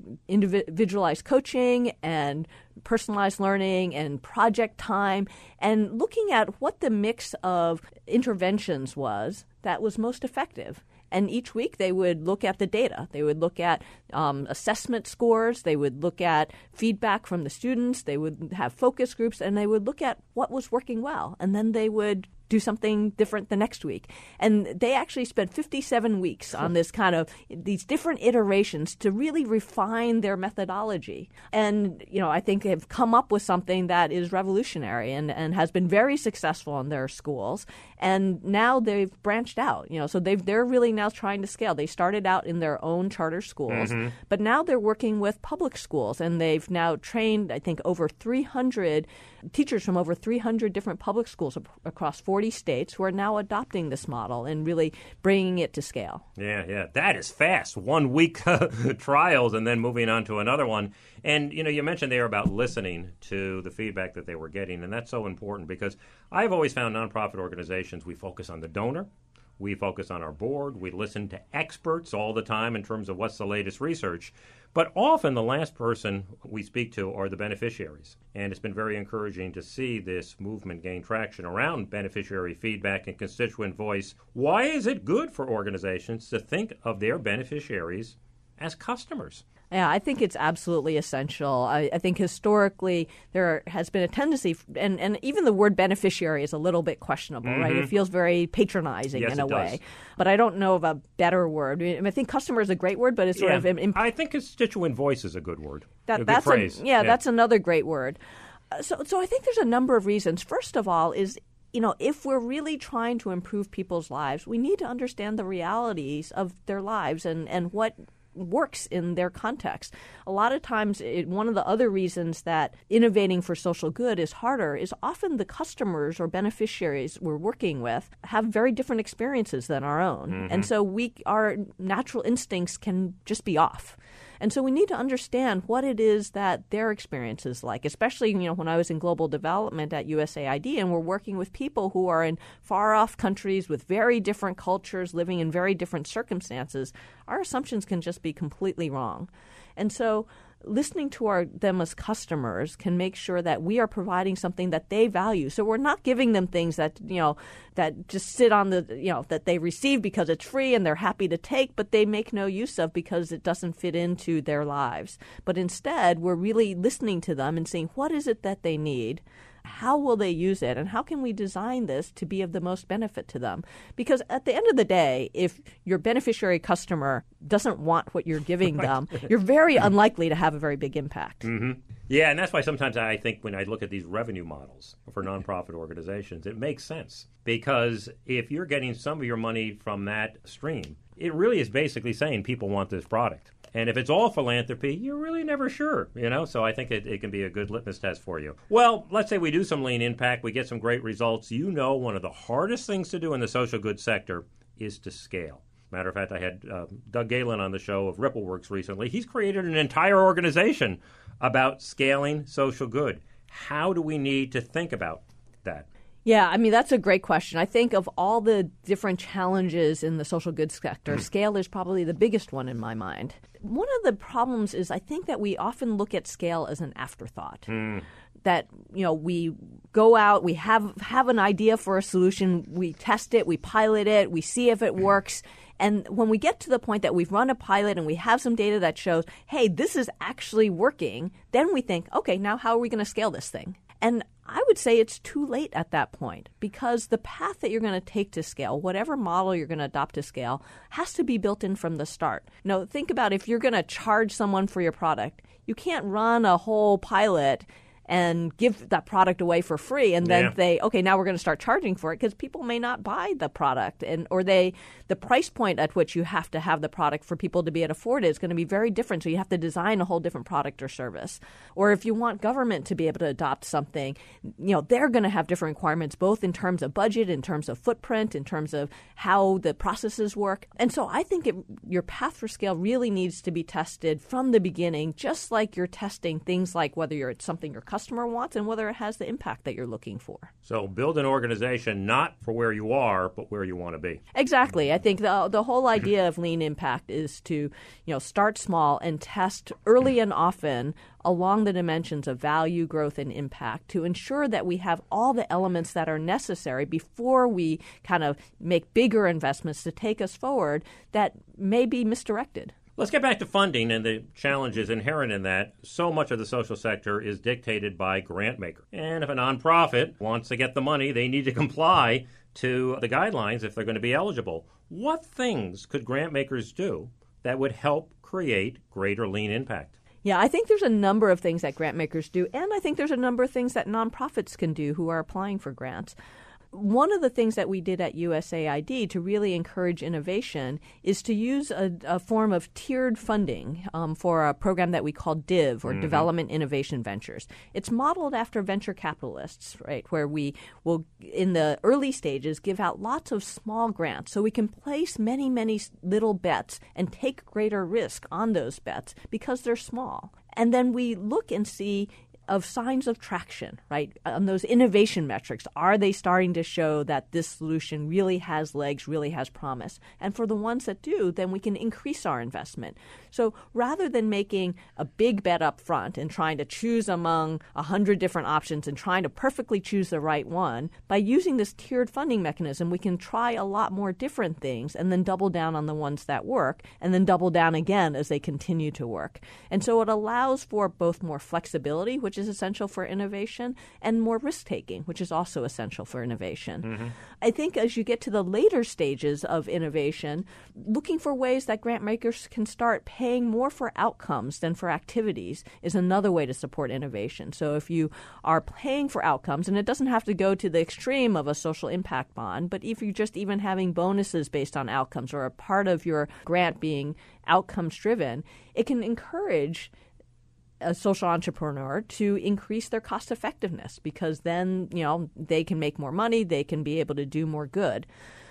coaching and personalized learning and project time and looking at what the mix of interventions was that was most effective. And each week they would look at the data. They would look at assessment scores. They would look at feedback from the students. They would have focus groups, and they would look at what was working well. And then they would do something different the next week. And they actually spent 57 weeks on this these different iterations to really refine their methodology. And, I think they've come up with something that is revolutionary and has been very successful in their schools. And now they've branched out, so they're really now trying to scale. They started out in their own charter schools, but now they're working with public schools. And they've now trained, I think, over 300 teachers from over 300 different public schools across 40 states who are now adopting this model and really bringing it to scale. Yeah. That is fast. 1 week trials and then moving on to another one. And, you mentioned there about listening to the feedback that they were getting, and that's so important because I've always found nonprofit organizations, we focus on the donor, we focus on our board, we listen to experts all the time in terms of what's the latest research. But often the last person we speak to are the beneficiaries. And it's been very encouraging to see this movement gain traction around beneficiary feedback and constituent voice. Why is it good for organizations to think of their beneficiaries as customers? Yeah, I think it's absolutely essential. I think historically there has been a tendency, and even the word beneficiary is a little bit questionable, right? It feels very patronizing in a way. But I don't know of a better word. I think customer is a great word, but it's sort of... I think constituent voice is a good word. That's a good phrase. That's another great word. So I think there's a number of reasons. First of all is, if we're really trying to improve people's lives, we need to understand the realities of their lives and what works in their context. A lot of times, one of the other reasons that innovating for social good is harder is often the customers or beneficiaries we're working with have very different experiences than our own. And so our natural instincts can just be off. And so we need to understand what it is that their experience is like, especially, when I was in global development at USAID and we're working with people who are in far-off countries with very different cultures, living in very different circumstances, our assumptions can just be completely wrong. And so listening to them as customers can make sure that we are providing something that they value. So we're not giving them things that, that just sit on that they receive because it's free and they're happy to take, but they make no use of because it doesn't fit into their lives. But instead, we're really listening to them and seeing what is it that they need. How will they use it, and how can we design this to be of the most benefit to them? Because at the end of the day, if your beneficiary customer doesn't want what you're giving them, you're very unlikely to have a very big impact. Yeah, and that's why sometimes I think when I look at these revenue models for nonprofit organizations, it makes sense. Because if you're getting some of your money from that stream, it really is basically saying people want this product. And if it's all philanthropy, you're really never sure, So I think it can be a good litmus test for you. Well, let's say we do some lean impact, we get some great results. One of the hardest things to do in the social good sector is to scale. Matter of fact, I had Doug Galen on the show of RippleWorks recently. He's created an entire organization about scaling social good. How do we need to think about that? Yeah, I mean, that's a great question. I think of all the different challenges in the social goods sector, scale is probably the biggest one in my mind. One of the problems is I think that we often look at scale as an afterthought. That, we go out, we have an idea for a solution, we test it, we pilot it, we see if it works. And when we get to the point that we've run a pilot and we have some data that shows, hey, this is actually working, then we think, okay, now how are we going to scale this thing? And I would say it's too late at that point because the path that you're going to take to scale, whatever model you're going to adopt to scale, has to be built in from the start. Think about if you're going to charge someone for your product, you can't run a whole pilot and give that product away for free and then say, okay, now we're going to start charging for it because people may not buy the product or the price point at which you have to have the product for people to be able to afford it is going to be very different. So you have to design a whole different product or service. Or if you want government to be able to adopt something, they're going to have different requirements both in terms of budget, in terms of footprint, in terms of how the processes work. And so I think your path for scale really needs to be tested from the beginning, just like you're testing things like whether it's something your customer wants and whether it has the impact that you're looking for. So build an organization not for where you are, but where you want to be. Exactly. I think the whole idea of lean impact is to start small and test early and often along the dimensions of value, growth, and impact to ensure that we have all the elements that are necessary before we kind of make bigger investments to take us forward that may be misdirected. Let's get back to funding and the challenges inherent in that. So much of the social sector is dictated by grant maker. And if a nonprofit wants to get the money, they need to comply to the guidelines if they're going to be eligible. What things could grant makers do that would help create greater lean impact? Yeah, I think there's a number of things that grant makers do, and I think there's a number of things that nonprofits can do who are applying for grants. One of the things that we did at USAID to really encourage innovation is to use a form of tiered funding for a program that we call DIV, or Development Innovation Ventures. It's modeled after venture capitalists, right, where we will, in the early stages, give out lots of small grants so we can place many, many little bets and take greater risk on those bets because they're small. And then we look and see of signs of traction, right? On those innovation metrics, are they starting to show that this solution really has legs, really has promise? And for the ones that do, then we can increase our investment. So rather than making a big bet up front and trying to choose among 100 different options and trying to perfectly choose the right one, by using this tiered funding mechanism, we can try a lot more different things and then double down on the ones that work and then double down again as they continue to work. And so it allows for both more flexibility, which is essential for innovation, and more risk-taking, which is also essential for innovation. I think as you get to the later stages of innovation, looking for ways that grant makers can start paying more for outcomes than for activities is another way to support innovation. So if you are paying for outcomes, and it doesn't have to go to the extreme of a social impact bond, but if you're just even having bonuses based on outcomes or a part of your grant being outcomes-driven, it can encourage a social entrepreneur to increase their cost effectiveness because then, they can make more money, they can be able to do more good.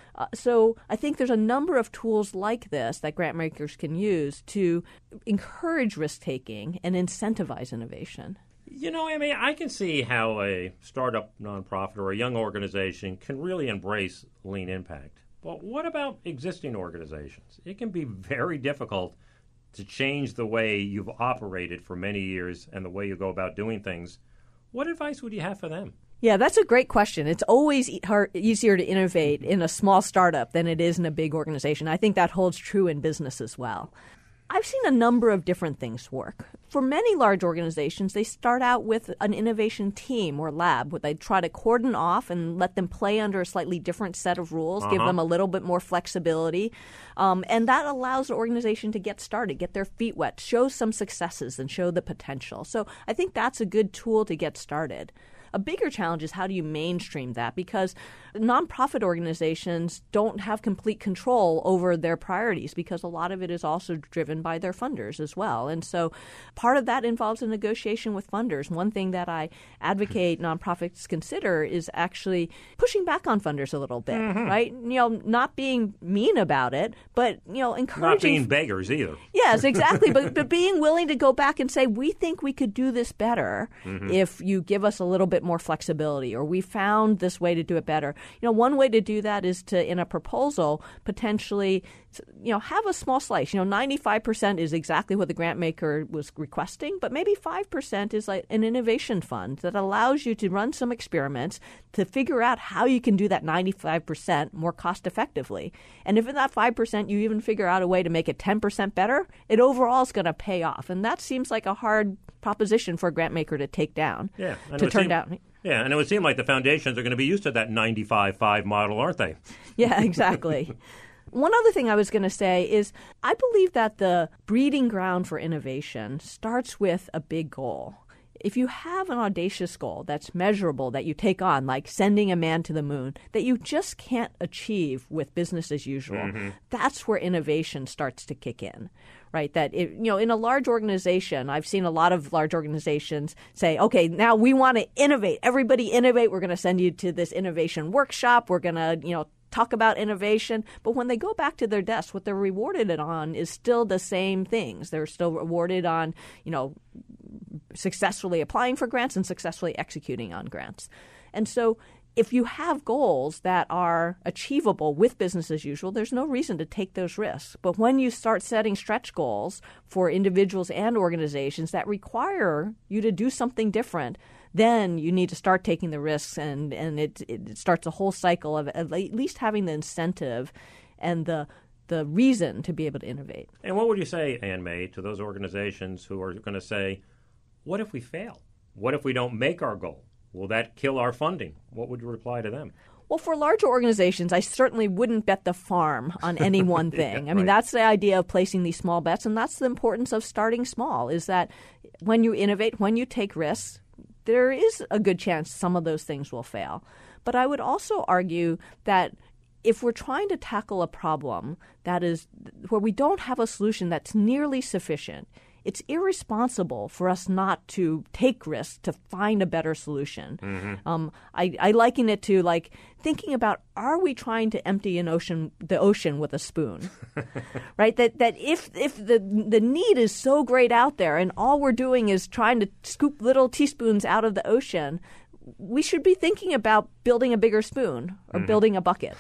So I think there's a number of tools like this that grant makers can use to encourage risk-taking and incentivize innovation. Amy, I can see how a startup nonprofit or a young organization can really embrace lean impact. But what about existing organizations? It can be very difficult to change the way you've operated for many years and the way you go about doing things. What advice would you have for them? Yeah, that's a great question. It's always easier to innovate in a small startup than it is in a big organization. I think that holds true in business as well. I've seen a number of different things work. For many large organizations, they start out with an innovation team or lab where they try to cordon off and let them play under a slightly different set of rules, give them a little bit more flexibility. And that allows the organization to get started, get their feet wet, show some successes and show the potential. So I think that's a good tool to get started. a bigger challenge is how do you mainstream that? Because nonprofit organizations don't have complete control over their priorities because a lot of it is also driven by their funders as well. And so part of that involves a negotiation with funders. One thing that I advocate nonprofits consider is actually pushing back on funders a little bit, right? Not being mean about it, but, encouraging. Not being beggars either. Yes, exactly. but being willing to go back and say, we think we could do this better if you give us a little bit more flexibility, or we found this way to do it better. One way to do that is to, in a proposal, potentially, have a small slice. 95% is exactly what the grant maker was requesting, but maybe 5% is like an innovation fund that allows you to run some experiments to figure out how you can do that 95% more cost effectively. And if in that 5% you even figure out a way to make it 10% better, it overall is going to pay off. And that seems like a hard proposition for a grant maker to take down, to turn down. Yeah, and it would seem like the foundations are going to be used to that 95-5 model, aren't they? Yeah, exactly. One other thing I was going to say is I believe that the breeding ground for innovation starts with a big goal. If you have an audacious goal that's measurable, that you take on, like sending a man to the moon, that you just can't achieve with business as usual, that's where innovation starts to kick in, right? That, in a large organization, I've seen a lot of large organizations say, okay, now we want to innovate. Everybody innovate. We're going to send you to this innovation workshop. We're going to, talk about innovation. But when they go back to their desk, what they're rewarded on is still the same things. They're still rewarded on, successfully applying for grants and successfully executing on grants. And so if you have goals that are achievable with business as usual, there's no reason to take those risks. But when you start setting stretch goals for individuals and organizations that require you to do something different, then you need to start taking the risks, and it starts a whole cycle of at least having the incentive and the reason to be able to innovate. And what would you say, Anne May, to those organizations who are going to say, what if we fail? What if we don't make our goal? Will that kill our funding? What would you reply to them? Well, for larger organizations, I certainly wouldn't bet the farm on any one thing. I mean, that's the idea of placing these small bets, and that's the importance of starting small, is that when you innovate, when you take risks, there is a good chance some of those things will fail. But I would also argue that if we're trying to tackle a problem that is where we don't have a solution that's nearly sufficient, it's irresponsible for us not to take risks to find a better solution. I liken it to like thinking about, are we trying to empty the ocean with a spoon? Right? That if the need is so great out there and all we're doing is trying to scoop little teaspoons out of the ocean, we should be thinking about building a bigger spoon or building a bucket.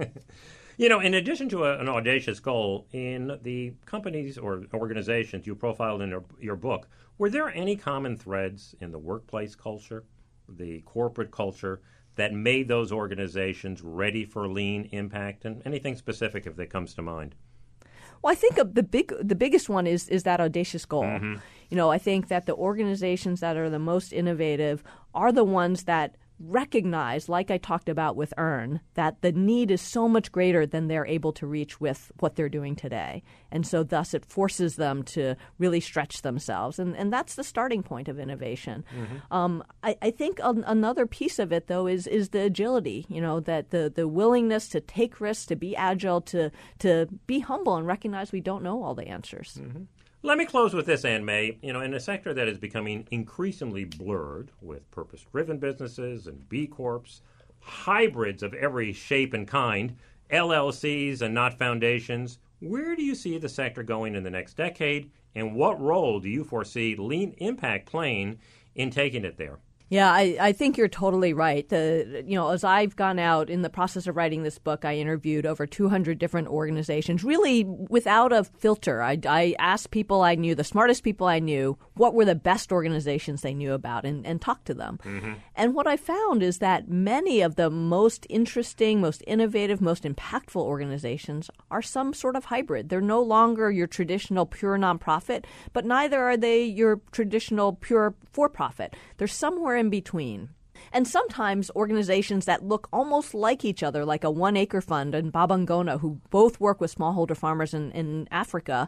In addition to an audacious goal, in the companies or organizations you profiled in your book, were there any common threads in the workplace culture, the corporate culture, that made those organizations ready for lean impact? And anything specific if that comes to mind? Well, I think the biggest one is that audacious goal. I think that the organizations that are the most innovative are the ones that recognize, like I talked about with EARN, that the need is so much greater than they're able to reach with what they're doing today. And so thus it forces them to really stretch themselves. And that's the starting point of innovation. I think another piece of it, though, is the agility, that the willingness to take risks, to be agile, to be humble and recognize we don't know all the answers. Let me close with this, Anne May. In a sector that is becoming increasingly blurred with purpose-driven businesses and B Corps, hybrids of every shape and kind, LLCs and not foundations, where do you see the sector going in the next decade, and what role do you foresee Lean Impact playing in taking it there? Yeah, I think you're totally right. As I've gone out in the process of writing this book, I interviewed over 200 different organizations, really without a filter. I asked people I knew, the smartest people I knew, what were the best organizations they knew about and talked to them. And what I found is that many of the most interesting, most innovative, most impactful organizations are some sort of hybrid. They're no longer your traditional pure nonprofit, but neither are they your traditional pure for-profit. They're somewhere in between. And sometimes organizations that look almost like each other, like a One Acre Fund and Babangona, who both work with smallholder farmers in Africa,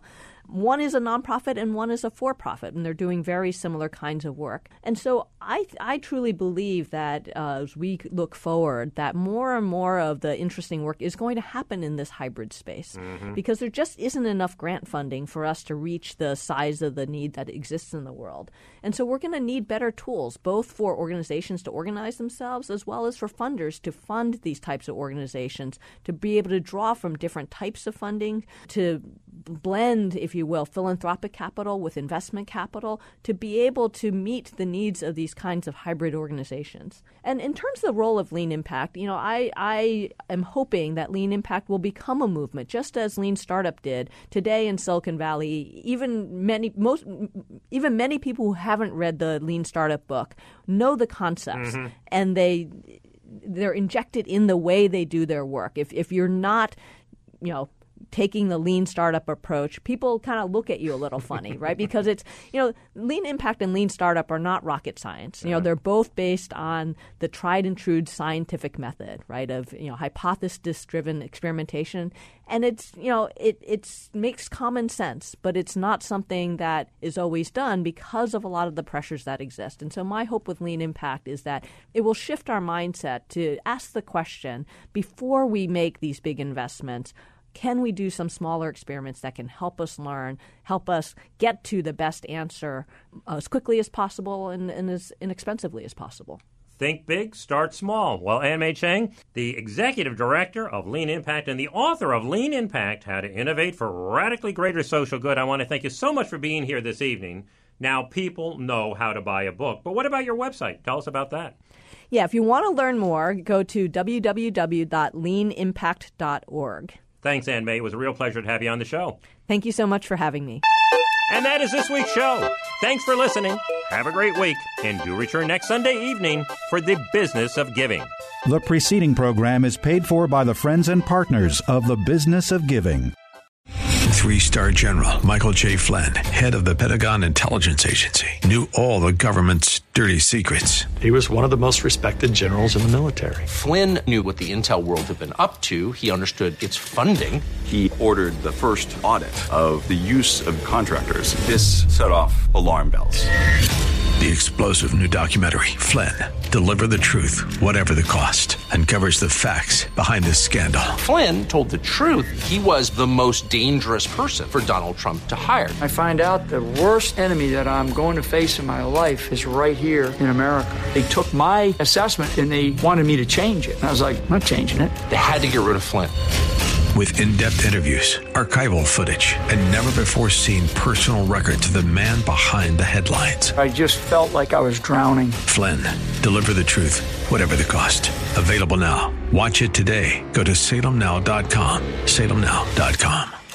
One is a nonprofit and one is a for-profit, and they're doing very similar kinds of work. And so I truly believe that as we look forward, that more and more of the interesting work is going to happen in this hybrid space because there just isn't enough grant funding for us to reach the size of the need that exists in the world. And so we're going to need better tools, both for organizations to organize themselves as well as for funders to fund these types of organizations, to be able to draw from different types of funding, to blend, if you will, philanthropic capital with investment capital, to be able to meet the needs of these kinds of hybrid organizations. And in terms of the role of Lean Impact, I am hoping that Lean Impact will become a movement, just as Lean Startup did. Today in Silicon Valley, even many people who haven't read the Lean Startup book know the concepts, and they're injected in the way they do their work. If you're not, taking the Lean Startup approach, people kind of look at you a little funny, right? Because it's, Lean Impact and Lean Startup are not rocket science. They're both based on the tried and true scientific method, right, of, hypothesis-driven experimentation. And it's, it makes common sense, but it's not something that is always done because of a lot of the pressures that exist. And so my hope with Lean Impact is that it will shift our mindset to ask the question, before we make these big investments, can we do some smaller experiments that can help us learn, help us get to the best answer as quickly as possible and as inexpensively as possible? Think big, start small. Well, Ann-Mei Chang, the executive director of Lean Impact and the author of Lean Impact, How to Innovate for Radically Greater Social Good, I want to thank you so much for being here this evening. Now people know how to buy a book, but what about your website? Tell us about that. Yeah, if you want to learn more, go to www.leanimpact.org. Thanks, Ann-Mei. It was a real pleasure to have you on the show. Thank you so much for having me. And that is this week's show. Thanks for listening. Have a great week. And do return next Sunday evening for The Business of Giving. The preceding program is paid for by the friends and partners of The Business of Giving. 3-star General Michael J. Flynn, head of the Pentagon Intelligence Agency, knew all the government's dirty secrets. He was one of the most respected generals in the military. Flynn knew what the intel world had been up to. He understood its funding. He ordered the first audit of the use of contractors. This set off alarm bells. The explosive new documentary, Flynn, Deliver the Truth, Whatever the Cost, uncovers the facts behind this scandal. Flynn told the truth. He was the most dangerous person for Donald Trump to hire. I find out the worst enemy that I'm going to face in my life is right here in America. They took my assessment and they wanted me to change it. And I was like, I'm not changing it. They had to get rid of Flynn. With in-depth interviews, archival footage, and never-before-seen personal records of the man behind the headlines. I just felt like I was drowning. Flynn, Deliver the Truth, Whatever the Cost. Available now. Watch it today. Go to salemnow.com. salemnow.com.